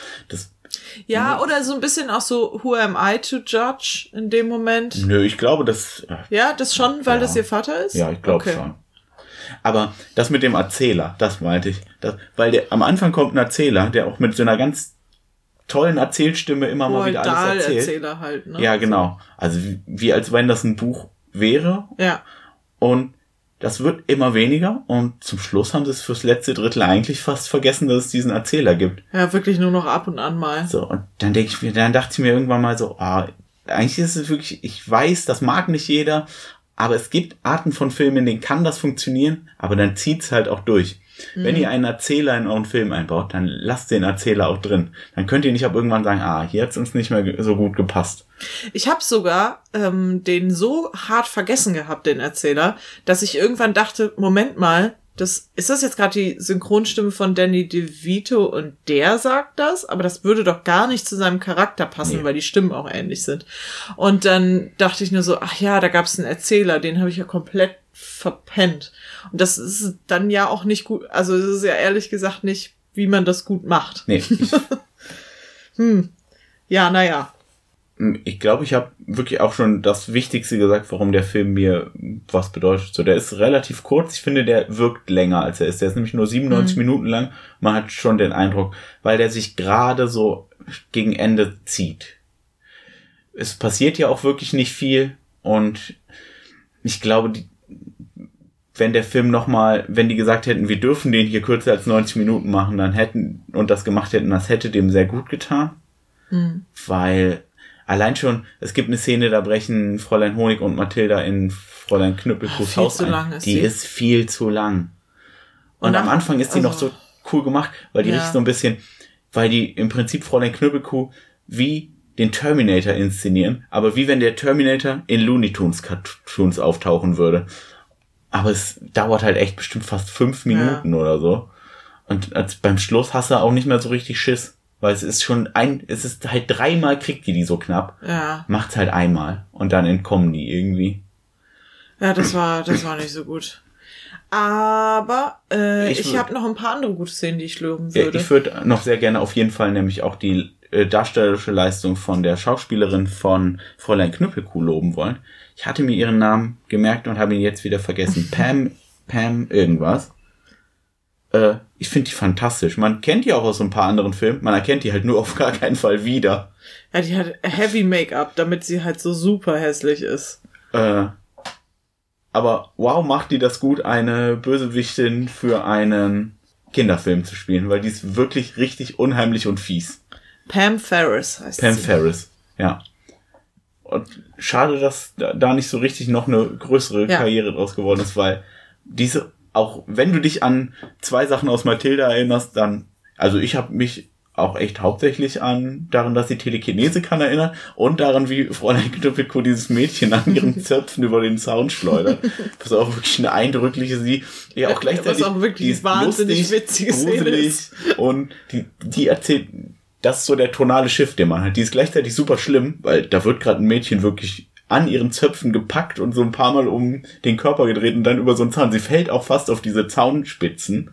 Oder so ein bisschen auch so, who am I to judge in dem Moment? Nö, ich glaube, das... Ja, das schon, weil das ihr Vater ist? Ja, ich glaube schon. Aber das mit dem Erzähler, das meinte ich. Weil am Anfang kommt ein Erzähler, der auch mit so einer ganz tollen Erzählstimme immer mal wieder alles erzählt. Erzähler halt, ne? Ja, genau. Also wie als wenn das ein Buch wäre. Ja. Und das wird immer weniger und zum Schluss haben sie es fürs letzte Drittel eigentlich fast vergessen, dass es diesen Erzähler gibt. Ja, wirklich nur noch ab und an mal. So, und dann dachte ich mir irgendwann mal so, eigentlich ist es wirklich, ich weiß, das mag nicht jeder, aber es gibt Arten von Filmen, in denen kann das funktionieren, aber dann zieht's halt auch durch. Wenn ihr einen Erzähler in euren Film einbaut, dann lasst den Erzähler auch drin. Dann könnt ihr nicht ab irgendwann sagen, hier hat's uns nicht mehr so gut gepasst. Ich habe sogar den so hart vergessen gehabt, den Erzähler, dass ich irgendwann dachte, Moment mal, ist das jetzt gerade die Synchronstimme von Danny DeVito und der sagt das? Aber das würde doch gar nicht zu seinem Charakter passen, weil die Stimmen auch ähnlich sind. Und dann dachte ich nur so, ach ja, da gab es einen Erzähler, den habe ich ja komplett verpennt. Und das ist dann ja auch nicht gut, also es ist ja ehrlich gesagt nicht, wie man das gut macht. Nee. Ja, naja. Ich glaube, ich habe wirklich auch schon das Wichtigste gesagt, warum der Film mir was bedeutet. So, der ist relativ kurz. Ich finde, der wirkt länger, als er ist. Der ist nämlich nur 97 Minuten lang. Man hat schon den Eindruck, weil der sich gerade so gegen Ende zieht. Es passiert ja auch wirklich nicht viel. Und ich glaube, wenn der Film wenn die gesagt hätten, wir dürfen den hier kürzer als 90 Minuten machen, das hätte dem sehr gut getan. Weil allein schon, es gibt eine Szene, da brechen Fräulein Honig und Mathilda in Fräulein Knüppelkuhs Haus ein. Die ist viel zu lang. Und am Anfang ist die noch so cool gemacht, weil die richtig so ein bisschen, weil die im Prinzip Fräulein Knüppelkuh wie den Terminator inszenieren, aber wie wenn der Terminator in Looney Tunes Cartoons auftauchen würde. Aber es dauert halt echt bestimmt fast 5 Minuten oder so. Und beim Schluss hast du auch nicht mehr so richtig Schiss. Weil es ist halt 3-mal kriegt die so knapp. Ja. Macht's halt einmal. Und dann entkommen die irgendwie. Ja, das war nicht so gut. Aber ich habe noch ein paar andere gute Szenen, die ich loben würde. Ich würde noch sehr gerne auf jeden Fall nämlich auch die darstellerische Leistung von der Schauspielerin von Fräulein Knüppelkuh loben wollen. Ich hatte mir ihren Namen gemerkt und habe ihn jetzt wieder vergessen. Pam irgendwas. Ich finde die fantastisch. Man kennt die auch aus ein paar anderen Filmen. Man erkennt die halt nur auf gar keinen Fall wieder. Ja, die hat Heavy Make-up, damit sie halt so super hässlich ist. Aber wow, macht die das gut, eine Bösewichtin für einen Kinderfilm zu spielen, weil die ist wirklich richtig unheimlich und fies. Pam Ferris heißt sie. Pam Ferris, ja. Und schade, dass da nicht so richtig noch eine größere Karriere draus geworden ist, weil auch wenn du dich an 2 Sachen aus Mathilda erinnerst, dann, also ich habe mich auch echt hauptsächlich daran, dass sie Telekinese kann, erinnern und daran, wie Fräulein Knüppelkuh dieses Mädchen an ihren Zöpfen über den Zaun schleudert. Das ist auch wirklich eine eindrückliche, auch gleichzeitig, was auch wirklich die ist wahnsinnig lustig, witzige gruselig und die erzählt, das ist so der tonale Shift, den man hat. Die ist gleichzeitig super schlimm, weil da wird gerade ein Mädchen wirklich an ihren Zöpfen gepackt und so ein paar Mal um den Körper gedreht und dann über so einen Zaun. Sie fällt auch fast auf diese Zaunspitzen.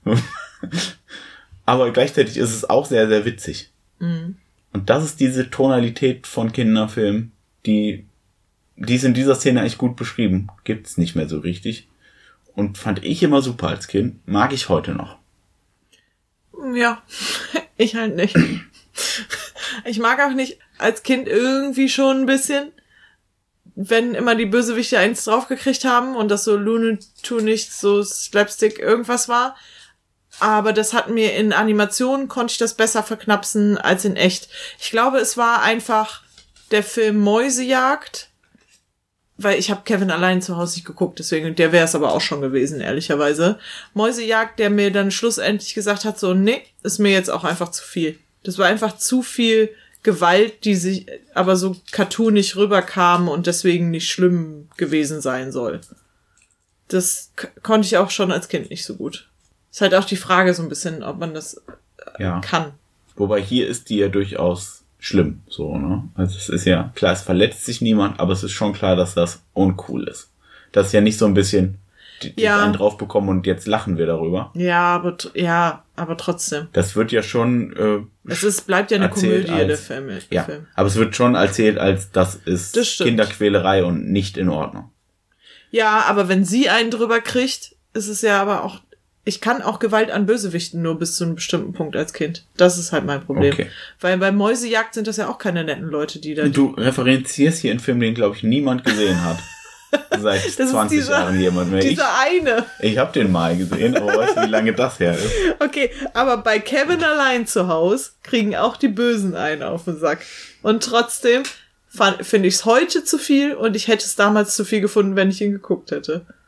Aber gleichzeitig ist es auch sehr, sehr witzig. Und das ist diese Tonalität von Kinderfilmen, die ist in dieser Szene eigentlich gut beschrieben. Gibt's nicht mehr so richtig. Und fand ich immer super als Kind. Mag ich heute noch. Ja, ich halt nicht. Ich mag auch nicht als Kind irgendwie schon ein bisschen, wenn immer die Bösewichte eins draufgekriegt haben und das so Looney Tunes nicht so Slapstick irgendwas war. Aber das hat mir in Animationen, konnte ich das besser verknapsen als in echt. Ich glaube, es war einfach der Film Mäusejagd, weil ich habe Kevin allein zu Hause nicht geguckt, deswegen, der wäre es aber auch schon gewesen, ehrlicherweise. Mäusejagd, der mir dann schlussendlich gesagt hat, so, nee, ist mir jetzt auch einfach zu viel. Das war einfach zu viel Gewalt, die sich aber so cartoonig rüberkam und deswegen nicht schlimm gewesen sein soll. Das konnte ich auch schon als Kind nicht so gut. Ist halt auch die Frage so ein bisschen, ob man das kann. Wobei hier ist die ja durchaus schlimm, so, ne? Also es ist ja klar, es verletzt sich niemand, aber es ist schon klar, dass das uncool ist. Das ist ja nicht so ein bisschen einen drauf bekommen und jetzt lachen wir darüber. Ja, aber trotzdem. Das wird ja schon bleibt ja eine Komödie, der Film. Ja, aber es wird schon erzählt, als das ist Kinderquälerei und nicht in Ordnung. Ja, aber wenn sie einen drüber kriegt, ist es ja aber auch, ich kann auch Gewalt an Bösewichten nur bis zu einem bestimmten Punkt als Kind. Das ist halt mein Problem. Okay. Weil bei Mäusejagd sind das ja auch keine netten Leute, die da... Du referenzierst hier einen Film, den, glaube ich, niemand gesehen hat. Seit 20 Jahren jemand mehr. Ich habe den mal gesehen, aber weißt du, wie lange das her ist? Okay, aber bei Kevin allein zu Hause kriegen auch die Bösen einen auf den Sack. Und trotzdem finde ich es heute zu viel und ich hätte es damals zu viel gefunden, wenn ich ihn geguckt hätte.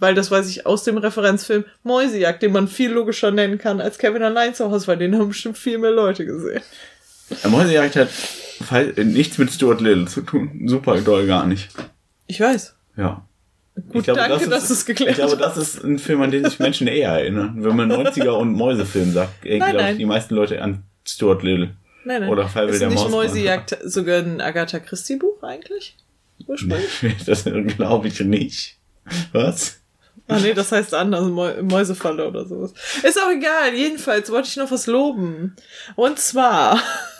weil das weiß ich aus dem Referenzfilm Mäusejagd, den man viel logischer nennen kann als Kevin allein zu Hause, weil den haben bestimmt viel mehr Leute gesehen. Mäusejagd hat nichts mit Stuart Little zu tun. Super doll gar nicht. Ich weiß. Ja. Gut, glaube, danke, dass du es geklärt hast. Ich glaube, das ist ein Film, an den sich Menschen eher erinnern. Wenn man 90er und Mäusefilm sagt, glaube ich die meisten Leute an Stuart Little. Nein. Oder Fall will der Maus. Ist nicht Mäusejagd sogar ein Agatha Christie Buch eigentlich? Nee, das glaube ich nicht. Was? Ah nee, das heißt anders, Mäusefalle oder sowas. Ist auch egal, jedenfalls wollte ich noch was loben. Und zwar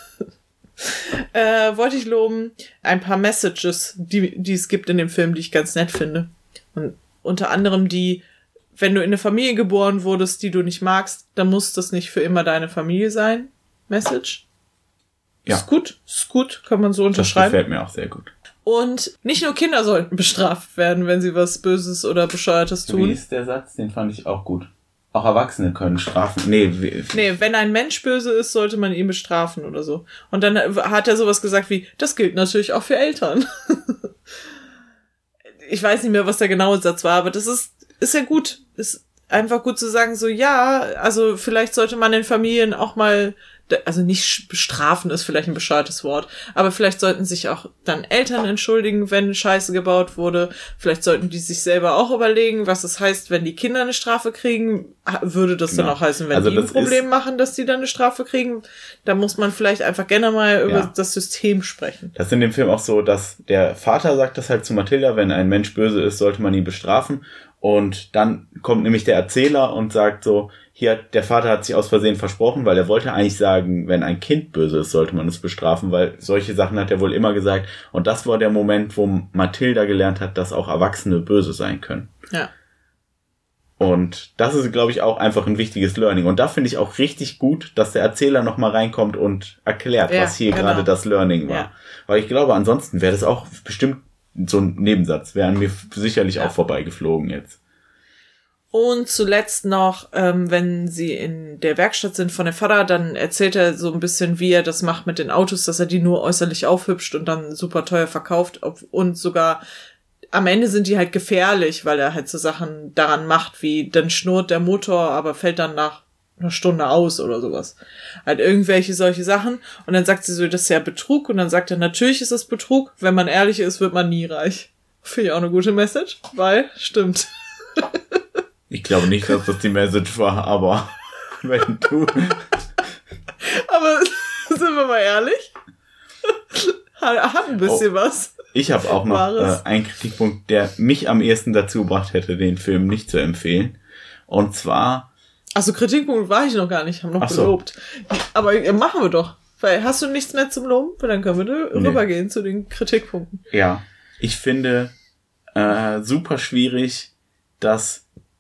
wollte ich loben ein paar Messages, die es gibt in dem Film, die ich ganz nett finde. Und unter anderem die, wenn du in eine Familie geboren wurdest, die du nicht magst, dann muss das nicht für immer deine Familie sein. Message. Ja. Ist gut, kann man so unterschreiben. Das gefällt mir auch sehr gut. Und nicht nur Kinder sollten bestraft werden, wenn sie was Böses oder Bescheuertes tun. Wie ist der Satz? Den fand ich auch gut. Auch Erwachsene können strafen. Nee, wenn ein Mensch böse ist, sollte man ihn bestrafen oder so. Und dann hat er sowas gesagt wie, das gilt natürlich auch für Eltern. Ich weiß nicht mehr, was der genaue Satz war, aber das ist ja gut. Ist einfach gut zu sagen, so ja, also vielleicht sollte man in Familien auch mal, also nicht bestrafen ist vielleicht ein bescheuertes Wort, aber vielleicht sollten sich auch dann Eltern entschuldigen, wenn Scheiße gebaut wurde. Vielleicht sollten die sich selber auch überlegen, was es heißt, wenn die Kinder eine Strafe kriegen. Würde das dann auch heißen, wenn die ein Problem machen, dass die dann eine Strafe kriegen? Da muss man vielleicht einfach gerne mal über das System sprechen. Das ist in dem Film auch so, dass der Vater sagt das halt zu Mathilda, wenn ein Mensch böse ist, sollte man ihn bestrafen. Und dann kommt nämlich der Erzähler und sagt so, hier, der Vater hat sich aus Versehen versprochen, weil er wollte eigentlich sagen, wenn ein Kind böse ist, sollte man es bestrafen, weil solche Sachen hat er wohl immer gesagt. Und das war der Moment, wo Mathilda gelernt hat, dass auch Erwachsene böse sein können. Ja. Und das ist, glaube ich, auch einfach ein wichtiges Learning. Und da finde ich auch richtig gut, dass der Erzähler nochmal reinkommt und erklärt, was hier gerade das Learning war. Ja. Weil ich glaube, ansonsten wäre das auch bestimmt so ein Nebensatz, wäre an mir sicherlich auch vorbeigeflogen jetzt. Und zuletzt noch, wenn sie in der Werkstatt sind von der Vater, dann erzählt er so ein bisschen, wie er das macht mit den Autos, dass er die nur äußerlich aufhübscht und dann super teuer verkauft. Und sogar am Ende sind die halt gefährlich, weil er halt so Sachen daran macht, wie dann schnurrt der Motor, aber fällt dann nach einer Stunde aus oder sowas. Halt irgendwelche solche Sachen. Und dann sagt sie so, das ist ja Betrug. Und dann sagt er, natürlich ist es Betrug. Wenn man ehrlich ist, wird man nie reich. Finde ich auch eine gute Message, weil, stimmt. Ich glaube nicht, dass das die Message war, aber wenn du... Aber sind wir mal ehrlich? Hat ein bisschen was. Ich habe auch noch einen Kritikpunkt, der mich am ehesten dazu gebracht hätte, den Film nicht zu empfehlen. Und zwar... Achso, Kritikpunkt war ich noch gar nicht, haben noch gelobt. Aber machen wir doch. Weil hast du nichts mehr zum Loben? Weil dann können wir rübergehen zu den Kritikpunkten. Ja, ich finde super schwierig, dass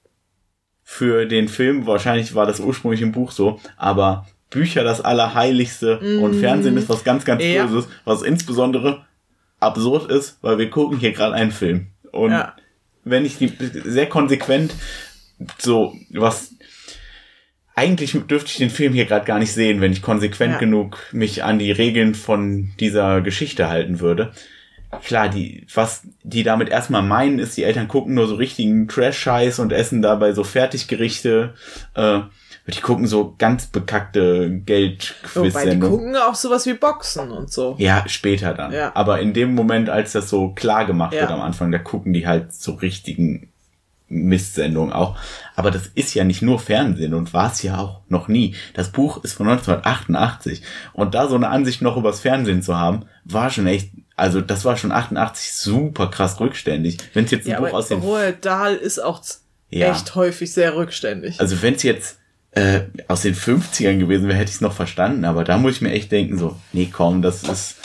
für den Film, wahrscheinlich war das ursprünglich im Buch so, aber Bücher das Allerheiligste und Fernsehen ist was ganz, ganz Böses, was insbesondere absurd ist, weil wir gucken hier gerade einen Film. Und wenn ich sehr konsequent so was... Eigentlich dürfte ich den Film hier gerade gar nicht sehen, wenn ich konsequent genug mich an die Regeln von dieser Geschichte halten würde. Klar, was die damit erstmal meinen, ist, die Eltern gucken nur so richtigen Trash-Scheiß und essen dabei so Fertiggerichte. Die gucken so ganz bekackte Geldquiz-Sendungen. Wobei, die gucken auch sowas wie Boxen und so. Ja, später dann. Ja. Aber in dem Moment, als das so klar gemacht wird am Anfang, da gucken die halt so richtigen Mistsendungen auch. Aber das ist ja nicht nur Fernsehen und war es ja auch noch nie. Das Buch ist von 1988 und da so eine Ansicht noch übers Fernsehen zu haben, war schon echt, also das war schon 88 super krass rückständig. Wenn es jetzt ein Buch aus dem... Roald Dahl ist auch echt häufig sehr rückständig. Also wenn es jetzt aus den 50ern gewesen wäre, hätte ich es noch verstanden, aber da muss ich mir echt denken, so, nee, komm, das ist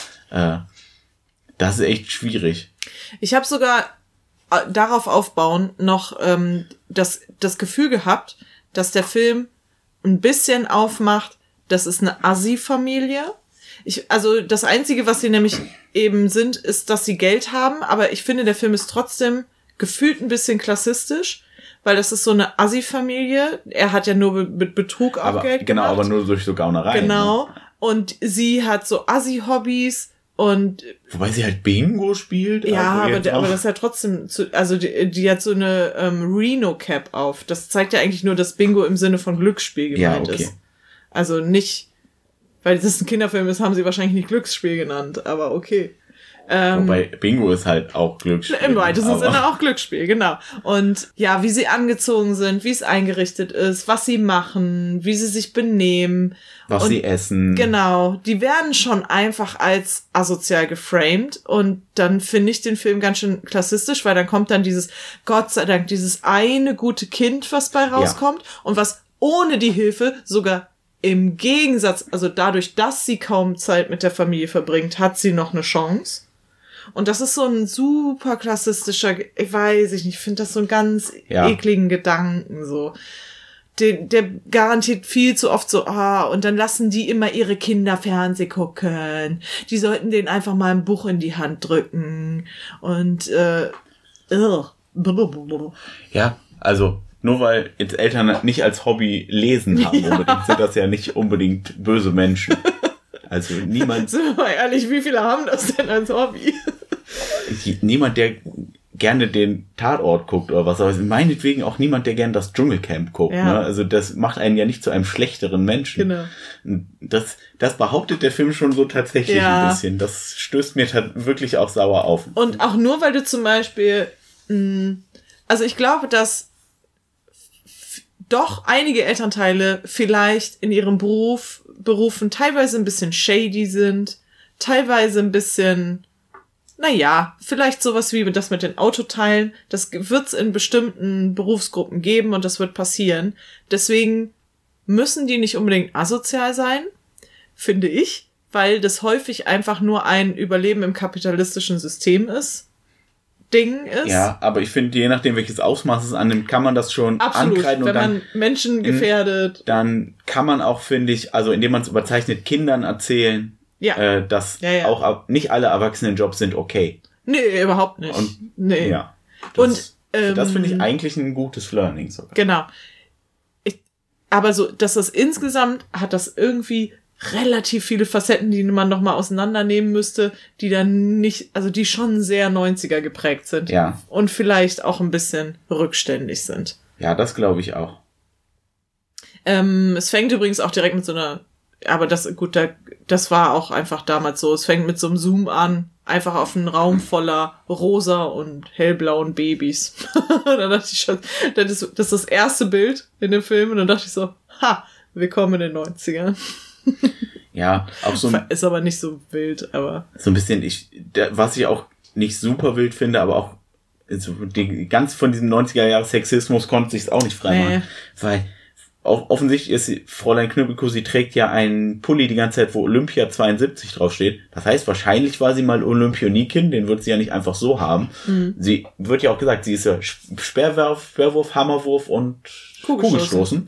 echt schwierig. Ich habe sogar darauf aufbauen noch das Gefühl gehabt, dass der Film ein bisschen aufmacht, das ist eine Assi-Familie. Also das Einzige, was sie nämlich eben sind, ist, dass sie Geld haben, aber ich finde, der Film ist trotzdem gefühlt ein bisschen klassistisch, weil das ist so eine Assi-Familie. Er hat ja nur mit Betrug auch Geld gemacht. Genau, aber nur durch so Gaunereien. Genau. Ne? Und sie hat so Assi-Hobbys Und wobei sie halt Bingo spielt. ja, also aber das ist ja trotzdem, also die hat so eine Reno-Cap auf. Das zeigt ja eigentlich nur, dass Bingo im Sinne von Glücksspiel gemeint ist. Also nicht, weil das ein Kinderfilm ist, haben sie wahrscheinlich nicht Glücksspiel genannt, aber okay. Wobei Bingo ist halt auch Glücksspiel. Im weitesten Sinne auch Glücksspiel, genau. Und ja, wie sie angezogen sind, wie es eingerichtet ist, was sie machen, wie sie sich benehmen. Was sie essen. Genau, die werden schon einfach als asozial geframed und dann finde ich den Film ganz schön klassistisch, weil dann kommt dann dieses, Gott sei Dank, dieses eine gute Kind, was bei rauskommt und was ohne die Hilfe sogar im Gegensatz, also dadurch, dass sie kaum Zeit mit der Familie verbringt, hat sie noch eine Chance. Und das ist so ein super klassistischer, ich weiß nicht, ich finde das so einen ganz ekligen Gedanken, so. Der garantiert viel zu oft so, und dann lassen die immer ihre Kinder Fernseh gucken. Die sollten denen einfach mal ein Buch in die Hand drücken. Und, ja, also, nur weil jetzt Eltern nicht als Hobby lesen haben, unbedingt, sind das ja nicht unbedingt böse Menschen. Also niemand... Sind wir mal ehrlich, wie viele haben das denn als Hobby? Niemand, der gerne den Tatort guckt oder was, aber meinetwegen auch niemand, der gerne das Dschungelcamp guckt. Ja. Ne? Also das macht einen ja nicht zu einem schlechteren Menschen. Genau. Das behauptet der Film schon so tatsächlich ein bisschen. Das stößt mir wirklich auch sauer auf. Und auch nur, weil du zum Beispiel, also ich glaube, dass doch einige Elternteile vielleicht in ihrem Berufen teilweise ein bisschen shady sind, teilweise ein bisschen, vielleicht sowas wie das mit den Autoteilen, das wird's in bestimmten Berufsgruppen geben und das wird passieren. Deswegen müssen die nicht unbedingt asozial sein, finde ich, weil das häufig einfach nur ein Überleben im kapitalistischen System Ding ist. Ja, aber ich finde, je nachdem, welches Ausmaß es annimmt, kann man das schon ankreiden. Wenn man Menschen gefährdet. Dann kann man auch, finde ich, also indem man es überzeichnet, Kindern erzählen, dass auch nicht alle Erwachsenenjobs sind okay. Nee, überhaupt nicht. Und, nee. Ja, das finde ich eigentlich ein gutes Learning sogar. Genau. Aber so, dass das insgesamt hat das irgendwie relativ viele Facetten, die man noch mal auseinandernehmen müsste, die dann nicht, also die schon sehr 90er geprägt sind. Ja. Und vielleicht auch ein bisschen rückständig sind. Ja, das glaube ich auch. Es fängt übrigens auch direkt mit so einer, aber das war auch einfach damals so, es fängt mit so einem Zoom an, einfach auf einen Raum voller rosa und hellblauen Babys. Da dachte ich schon, das ist das erste Bild in dem Film und dann dachte ich so, willkommen in den 90ern. Ja, auch so ist aber nicht so wild, aber so ein bisschen, was ich auch nicht super wild finde, aber auch ganz von diesem 90er-Jahres-Sexismus konnte sich es auch nicht freimachen. Weil auch offensichtlich ist Fräulein Knüppelkuh, sie trägt ja einen Pulli die ganze Zeit, wo Olympia 72 draufsteht. Das heißt, wahrscheinlich war sie mal Olympionikin, den wird sie ja nicht einfach so haben. Sie wird ja auch gesagt, sie ist ja Speerwurf, Hammerwurf und Kugelstoßen.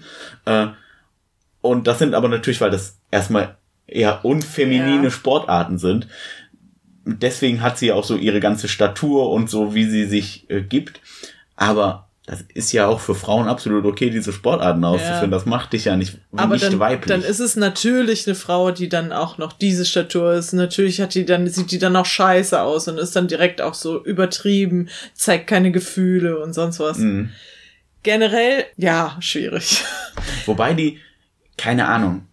Und das sind aber natürlich, weil das erstmal eher unfeminine Sportarten sind. Deswegen hat sie auch so ihre ganze Statur und so, wie sie sich gibt. Aber das ist ja auch für Frauen absolut okay, diese Sportarten auszuführen. Das macht dich ja nicht weiblich. Dann ist es natürlich eine Frau, die dann auch noch diese Statur ist. Natürlich sieht die dann auch scheiße aus und ist dann direkt auch so übertrieben, zeigt keine Gefühle und sonst was. Generell, schwierig. Wobei keine Ahnung.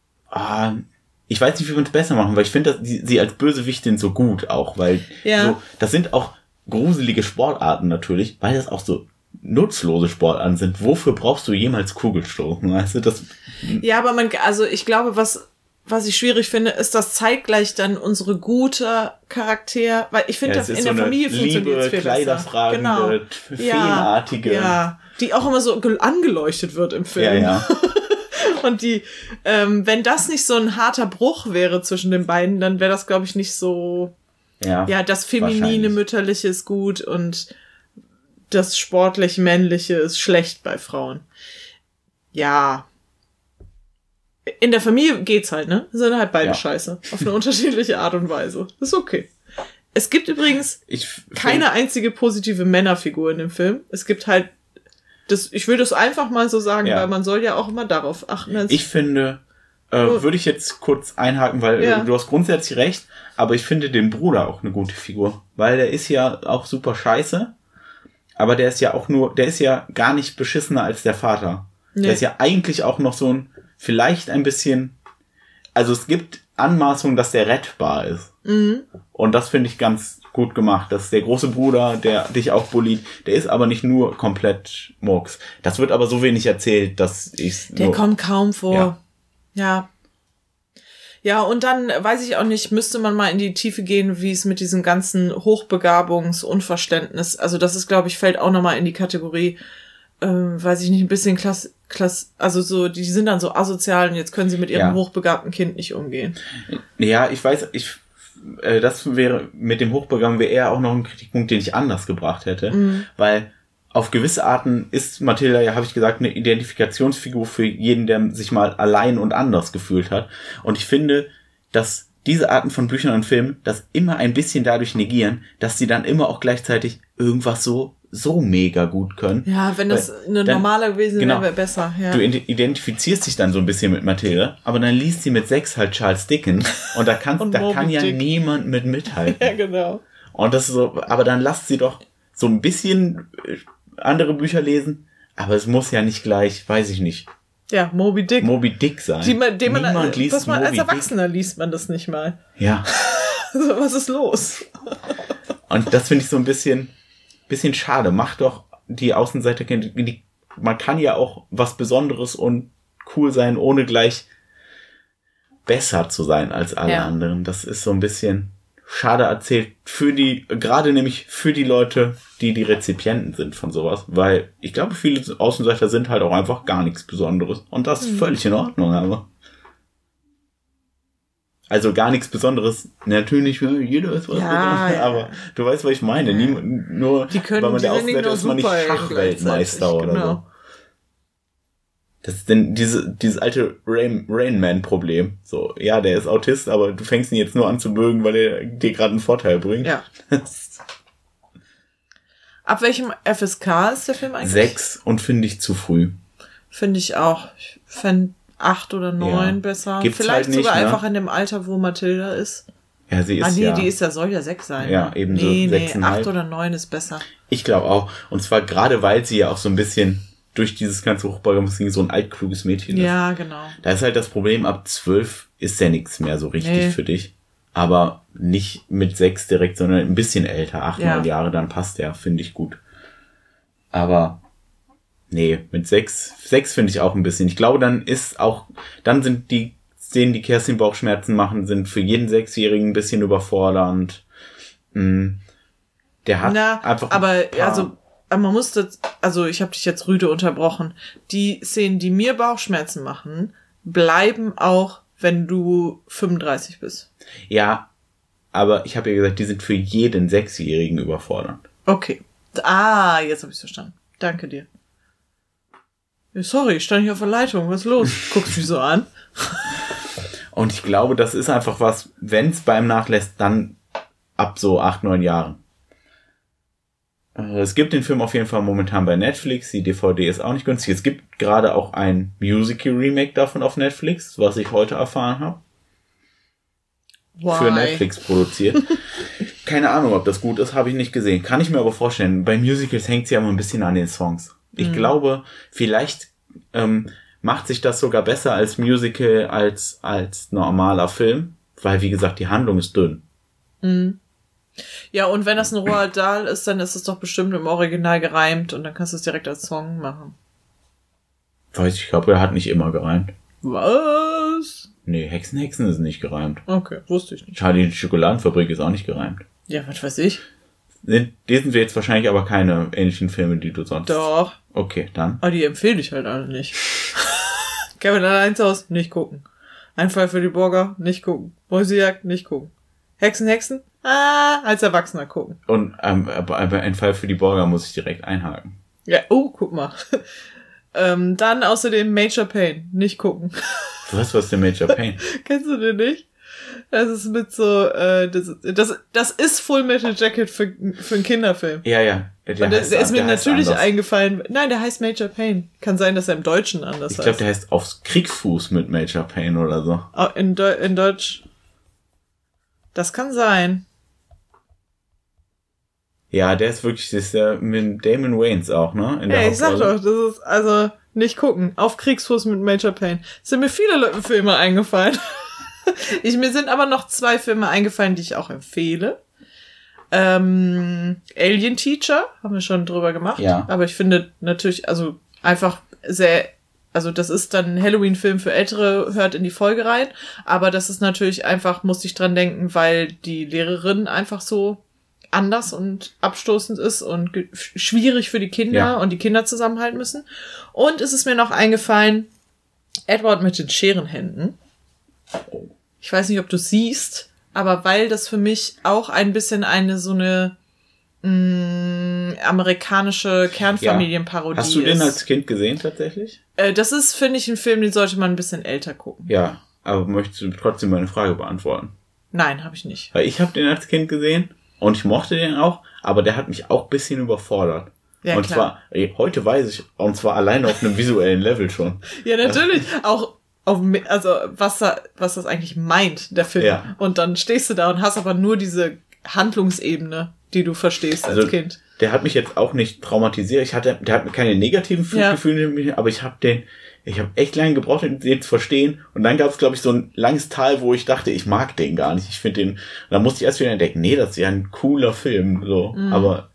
Ich weiß nicht, wie wir es besser machen, weil ich finde sie als Bösewichtin so gut auch, weil das sind auch gruselige Sportarten natürlich, weil das auch so nutzlose Sportarten sind. Wofür brauchst du jemals Kugelstoßen? Weißt du, das? Ja, aber ich glaube, was ich schwierig finde, ist, dass zeitgleich dann unsere gute Charakter, weil ich finde, in der Familie funktioniert es viel besser. Genau. Feenartige. Die auch immer so angeleuchtet wird im Film. Ja. Und wenn das nicht so ein harter Bruch wäre zwischen den beiden, dann wäre das, glaube ich, nicht so, das feminine, mütterliche ist gut und das sportlich-männliche ist schlecht bei Frauen. Ja. In der Familie geht's halt, ne? Sind halt beide scheiße. Auf eine unterschiedliche Art und Weise. Ist okay. Es gibt übrigens keine einzige positive Männerfigur in dem Film. Es gibt halt ich will das einfach mal so sagen, weil man soll ja auch immer darauf achten. Ich finde, Würde ich jetzt kurz einhaken, weil du hast grundsätzlich recht, aber ich finde den Bruder auch eine gute Figur, weil der ist ja auch super scheiße, aber der ist ja gar nicht beschissener als der Vater. Nee. Der ist ja eigentlich auch noch so vielleicht ein bisschen, also es gibt Anmaßungen, dass der rettbar ist. Mhm. Und das finde ich ganz gut gemacht. Das ist der große Bruder, der dich auch bullied. Der ist aber nicht nur komplett Murks. Das wird aber so wenig erzählt, dass der kommt kaum vor. Ja. Ja, und dann, weiß ich auch nicht, müsste man mal in die Tiefe gehen, wie es mit diesem ganzen Hochbegabungsunverständnis, also das ist, glaube ich, fällt auch nochmal in die Kategorie, weiß ich nicht, ein bisschen also so, die sind dann so asozial und jetzt können sie mit ihrem hochbegabten Kind nicht umgehen. Ja, ich weiß, das wäre, mit dem Hochbegaben wäre eher auch noch ein Kritikpunkt, den ich anders gebracht hätte, weil auf gewisse Arten ist Mathilda, ja, habe ich gesagt, eine Identifikationsfigur für jeden, der sich mal allein und anders gefühlt hat. Und ich finde, dass diese Arten von Büchern und Filmen das immer ein bisschen dadurch negieren, dass sie dann immer auch gleichzeitig irgendwas so mega gut können. Ja, wenn das eine normale gewesen wäre, wäre besser. Ja. Du identifizierst dich dann so ein bisschen mit Mathilda, aber dann liest sie mit 6 halt Charles Dickens und da kann ja niemand mit mithalten. Ja, genau. Und das ist so, aber dann lasst sie doch so ein bisschen andere Bücher lesen, aber es muss ja nicht gleich, weiß ich nicht. Ja, Moby Dick sein. Niemand liest Moby als Erwachsener Dick. Liest man das nicht mal. Ja. Also, was ist los? Und das finde ich so ein bisschen schade. Macht doch die Außenseiter, man kann ja auch was Besonderes und cool sein, ohne gleich besser zu sein als alle anderen. Das ist so ein bisschen schade erzählt gerade nämlich für die Leute, die Rezipienten sind von sowas, weil ich glaube, viele Außenseiter sind halt auch einfach gar nichts Besonderes und das ist völlig in Ordnung, aber also gar nichts Besonderes, natürlich, jeder ist was Besonderes, aber du weißt, was ich meine, nur weil man der Außenseiter ist, man nicht Schachweltmeister oder so. Das ist denn dieses alte Rain Man Problem. So, ja, der ist Autist, aber du fängst ihn jetzt nur an zu mögen, weil er dir gerade einen Vorteil bringt. Ja. Ab welchem FSK ist der Film eigentlich? 6 und finde ich zu früh. Finde ich auch. Ich fände 8 oder 9 besser. Gibt's vielleicht halt nicht, sogar einfach in dem Alter, wo Mathilda ist. Ja, sie ist soll ja 6 sein. Ja, ne? eben so 6,5. 8 oder 9 ist besser. Ich glaube auch. Und zwar gerade, weil sie ja auch so ein bisschen durch dieses ganze Hochbegabungsding so ein altkluges Mädchen ist. Ja, genau. Da ist halt das Problem, ab 12 ist ja nichts mehr so richtig für dich. Aber nicht mit 6 direkt, sondern ein bisschen älter, 8, 9 Jahre, dann passt der, finde ich gut. Aber nee, mit 6 finde ich auch ein bisschen. Ich glaube, dann sind die Szenen, die Kerstin Bauchschmerzen machen, sind für jeden 6-Jährigen ein bisschen überfordernd. Der hat einfach man muss das, also ich habe dich jetzt rüde unterbrochen. Die Szenen, die mir Bauchschmerzen machen, bleiben auch, wenn du 35 bist. Ja, aber ich habe ja gesagt, die sind für jeden 6-Jährigen überfordernd. Okay. Jetzt habe ich es verstanden. Danke dir. Sorry, stand ich auf der Leitung. Was ist los? Guckst mich so an. Und ich glaube, das ist einfach was, wenn es beim nachlässt, dann ab so 8, 9 Jahren. Es gibt den Film auf jeden Fall momentan bei Netflix. Die DVD ist auch nicht günstig. Es gibt gerade auch ein Musical-Remake davon auf Netflix, was ich heute erfahren habe. Für Netflix produziert. Keine Ahnung, ob das gut ist, habe ich nicht gesehen. Kann ich mir aber vorstellen. Bei Musicals hängt es ja immer ein bisschen an den Songs. Ich glaube, vielleicht macht sich das sogar besser als Musical als normaler Film. Weil, wie gesagt, die Handlung ist dünn. Mhm. Ja, und wenn das ein Roald Dahl ist, dann ist es doch bestimmt im Original gereimt und dann kannst du es direkt als Song machen. Ich glaube, er hat nicht immer gereimt. Was? Nee, Hexen ist nicht gereimt. Okay, wusste ich nicht. Charlie die Schokoladenfabrik ist auch nicht gereimt. Ja, was weiß ich. Lesen wir jetzt wahrscheinlich aber keine ähnlichen Filme, die du sonst... Doch. Okay, dann. Aber die empfehle ich halt alle nicht. Kevin allein zu Hause, nicht gucken. Ein Fall für die Burger, nicht gucken. Mäusejagd, nicht gucken. Hexen? Als Erwachsener gucken. Und aber ein Fall für die Burger muss ich direkt einhaken. Ja, guck mal. Dann außerdem Major Payne, nicht gucken. Was ist denn Major Payne? Kennst du den nicht? Das ist mit so, das ist Full Metal Jacket für einen Kinderfilm. Ja. Der ist mir natürlich eingefallen. Nein, der heißt Major Payne. Kann sein, dass er im Deutschen anders heißt. Ich glaube, der heißt Aufs Kriegsfuß mit Major Payne oder so. In Deutsch. Das kann sein. Ja, der ist wirklich, das ist ja mit Damon Wayans auch, ne? Ich sag doch, das ist, also, nicht gucken. Auf Kriegsfuß mit Major Payne. Es sind mir viele Filme eingefallen. Mir sind aber noch 2 Filme eingefallen, die ich auch empfehle. Alien Teacher, haben wir schon drüber gemacht. Ja. Aber ich finde natürlich, also einfach sehr, also das ist dann ein Halloween-Film für Ältere, hört in die Folge rein. Aber das ist natürlich einfach, musste ich dran denken, weil die Lehrerin einfach so anders und abstoßend ist und schwierig für die Kinder und die Kinder zusammenhalten müssen. Und es ist mir noch eingefallen, Edward mit den Scherenhänden. Ich weiß nicht, ob du siehst, aber weil das für mich auch ein bisschen so eine amerikanische Kernfamilienparodie ist. Hast du den als Kind gesehen tatsächlich? Das ist, finde ich, ein Film, den sollte man ein bisschen älter gucken. Ja, aber möchtest du trotzdem meine Frage beantworten? Nein, habe ich nicht. Weil ich habe den als Kind gesehen und ich mochte den auch, aber der hat mich auch ein bisschen überfordert. Ja, und klar. zwar, heute weiß ich, und zwar alleine auf einem visuellen Level schon. Ja, natürlich. Auch was das eigentlich meint, der Film. Ja. Und dann stehst du da und hast aber nur diese Handlungsebene, die du verstehst als Kind. Der hat mich jetzt auch nicht traumatisiert. Der hat mir keine negativen Gefühle, aber ich habe echt lange gebraucht, den zu verstehen. Und dann gab es, glaube ich, so ein langes Tal, wo ich dachte, ich mag den gar nicht. Ich finde den, und dann musste ich erst wieder entdecken, nee, das ist ja ein cooler Film, so. Aber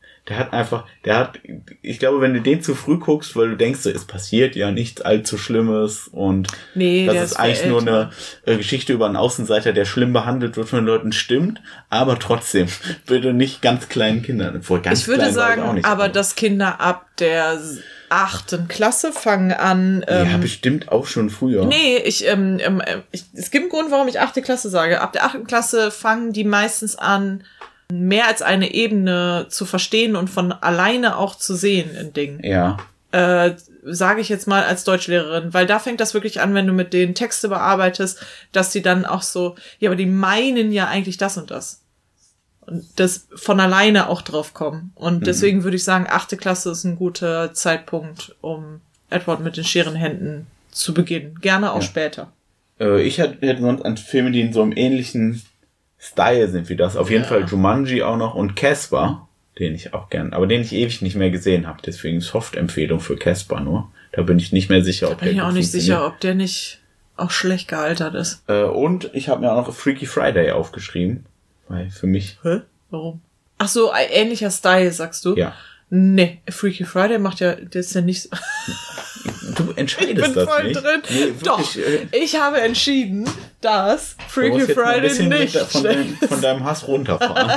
ich glaube, wenn du den zu früh guckst, weil du denkst, so, es passiert ja nichts allzu Schlimmes und das ist eigentlich nur eine Geschichte über einen Außenseiter, der schlimm behandelt wird von Leuten, stimmt, aber trotzdem, bitte nicht ganz kleinen Kindern. Ich würde sagen, aber dass Kinder ab der 8. Klasse fangen an. Ja, bestimmt auch schon früher. Nee, es gibt einen Grund, warum ich 8. Klasse sage. Ab der 8. Klasse fangen die meistens an, mehr als eine Ebene zu verstehen und von alleine auch zu sehen in Dingen. Ja. Sage ich jetzt mal als Deutschlehrerin, weil da fängt das wirklich an, wenn du mit denen Texte bearbeitest, dass die dann auch so, ja, aber die meinen ja eigentlich das und das. Und das von alleine auch drauf kommen. Und deswegen würde ich sagen, 8. Klasse ist ein guter Zeitpunkt, um Edward mit den Scherenhänden zu beginnen. Gerne auch später. Ich hätte sonst an Filme, die in so einem ähnlichen Style sind wie das. Auf jeden Fall Jumanji auch noch und Casper, den ich auch gern, aber den ich ewig nicht mehr gesehen habe. Deswegen Soft-Empfehlung für Casper nur. Da bin ich nicht mehr sicher, ob der bin ich auch nicht sicher, ob der nicht auch schlecht gealtert ist. Und ich habe mir auch noch Freaky Friday aufgeschrieben. Weil für mich... Hä? Warum? Ach so, ein ähnlicher Style, sagst du? Ja. Nee, Freaky Friday der ist ja nicht so... Du entscheidest das nicht. Ich bin voll drin. Nee, doch, ich habe entschieden, dass Freaky Friday nicht von deinem Hass runterfahren.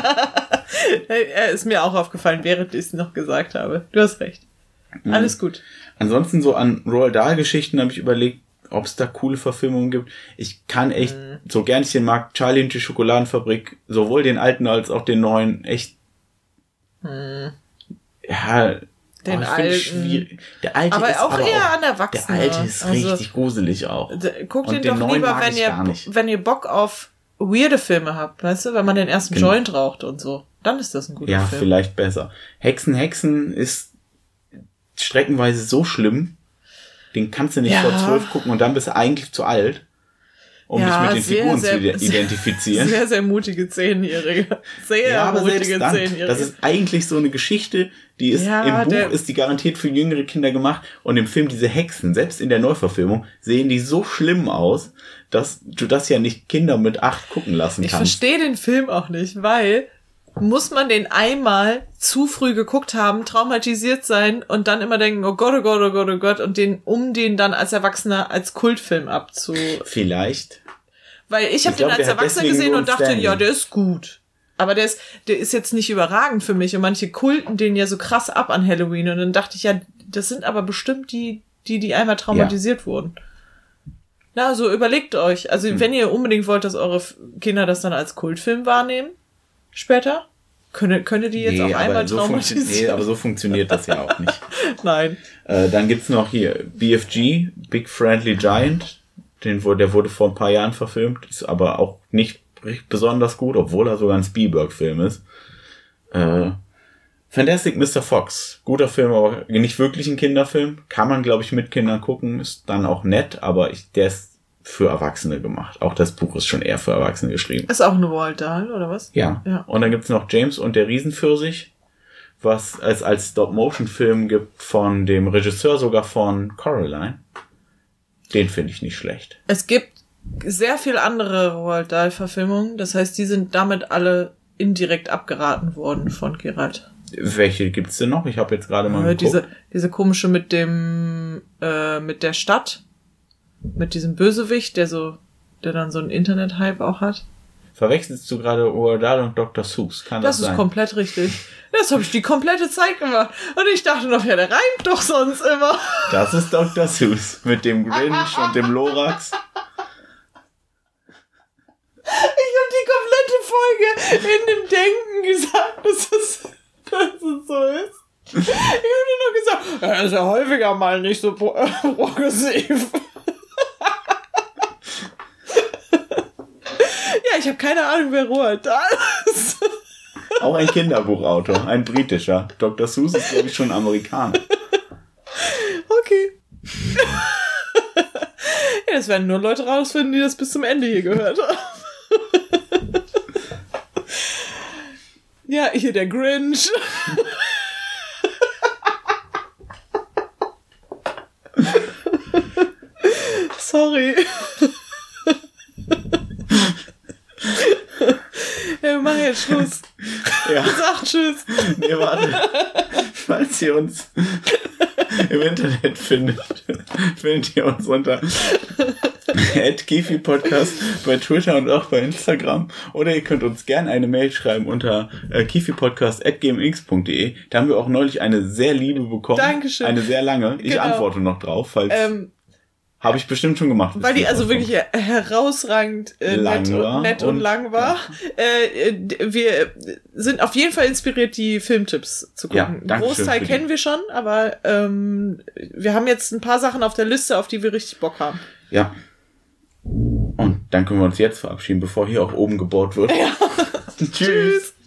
Er ist mir auch aufgefallen, während ich es noch gesagt habe. Du hast recht. Alles gut. Ansonsten so an Roald Dahl-Geschichten habe ich überlegt, ob es da coole Verfilmungen gibt. Ich kann echt, so gern ich den mag, Charlie und die Schokoladenfabrik, sowohl den alten als auch den neuen, echt... Ja... Den alten. Schwierig. Der alte aber ist auch aber eher auch, an Erwachsene. Der alte ist richtig gruselig auch. Guckt ihn doch lieber, wenn ihr Bock auf weirde Filme habt, weißt du, wenn man den ersten Joint raucht und so. Dann ist das ein guter Film. Ja, vielleicht besser. Hexen ist streckenweise so schlimm, den kannst du nicht vor 12 gucken und dann bist du eigentlich zu alt, um dich mit den Figuren zu identifizieren. Sehr, sehr mutige 10-Jährige. Sehr mutige 10-Jährige. Das ist eigentlich so eine Geschichte, die ist im Buch ist die garantiert für jüngere Kinder gemacht und im Film diese Hexen, selbst in der Neuverfilmung, sehen die so schlimm aus, dass du das ja nicht Kinder mit 8 gucken lassen kannst. Ich verstehe den Film auch nicht, weil muss man den einmal zu früh geguckt haben, traumatisiert sein und dann immer denken, oh Gott, oh Gott, oh Gott, oh Gott, und den dann als Erwachsener als Kultfilm Vielleicht. Weil ich habe den als Erwachsener gesehen und dachte, ja, der ist gut. Aber der ist jetzt nicht überragend für mich und manche kulten den ja so krass ab an Halloween und dann dachte ich, ja, das sind aber bestimmt die einmal traumatisiert wurden. Na, also überlegt euch. Also wenn ihr unbedingt wollt, dass eure Kinder das dann als Kultfilm wahrnehmen, später, könnt ihr die jetzt auch einmal traumatisieren. Nee, aber so funktioniert das ja auch nicht. Nein. Dann gibt's noch hier BFG, Big Friendly Giant. Der wurde vor ein paar Jahren verfilmt, ist aber auch nicht besonders gut, obwohl er sogar ein Spielberg-Film ist. Fantastic Mr. Fox. Guter Film, aber nicht wirklich ein Kinderfilm. Kann man, glaube ich, mit Kindern gucken. Ist dann auch nett, aber der ist für Erwachsene gemacht. Auch das Buch ist schon eher für Erwachsene geschrieben. Ist auch eine Roald Dahl, oder was? Ja. Und dann gibt's noch James und der Riesenpfirsich, was es als Stop-Motion-Film gibt von dem Regisseur sogar von Coraline. Den finde ich nicht schlecht. Es gibt sehr viel andere Roald Dahl-Verfilmungen. Das heißt, die sind damit alle indirekt abgeraten worden von Gerald. Welche gibt's denn noch? Ich habe jetzt gerade mal geguckt. Diese komische mit der Stadt. Mit diesem Bösewicht, der dann so einen Internet-Hype auch hat. Verwechselst du gerade Roald Dahl und Dr. Seuss? Kann das sein? Das ist komplett richtig. Das habe ich die komplette Zeit gemacht. Und ich dachte noch, ja, der reimt doch sonst immer. Das ist Dr. Seuss mit dem Grinch und dem Lorax. Ich habe die komplette Folge in dem Denken gesagt, dass es so ist. Ich habe nur noch gesagt, er ist ja häufiger mal nicht so progressiv. Ja, ich habe keine Ahnung, wer Roald Dahl ist. Auch ein Kinderbuchautor, ein britischer. Dr. Seuss ist, glaube ich, schon Amerikaner. Okay. Ja, das werden nur Leute rausfinden, die das bis zum Ende hier gehört haben. Ja, hier der Grinch. Sorry. Ja, wir machen jetzt Schluss. Ja. Sag tschüss. Nee, warte. Falls ihr uns im Internet findet ihr uns unter @kifi-podcast bei Twitter und auch bei Instagram. Oder ihr könnt uns gerne eine Mail schreiben unter kifipodcast@gmx.de. Da haben wir auch neulich eine sehr liebe bekommen. Dankeschön. Eine sehr lange. Ich antworte noch drauf, falls... habe ich bestimmt schon gemacht. Weil die also wirklich herausragend nett und lang war. Ja. Wir sind auf jeden Fall inspiriert, die Filmtipps zu gucken. Ja, Großteil kennen wir schon, aber wir haben jetzt ein paar Sachen auf der Liste, auf die wir richtig Bock haben. Ja. Und dann können wir uns jetzt verabschieden, bevor hier auch oben gebohrt wird. Ja. Tschüss.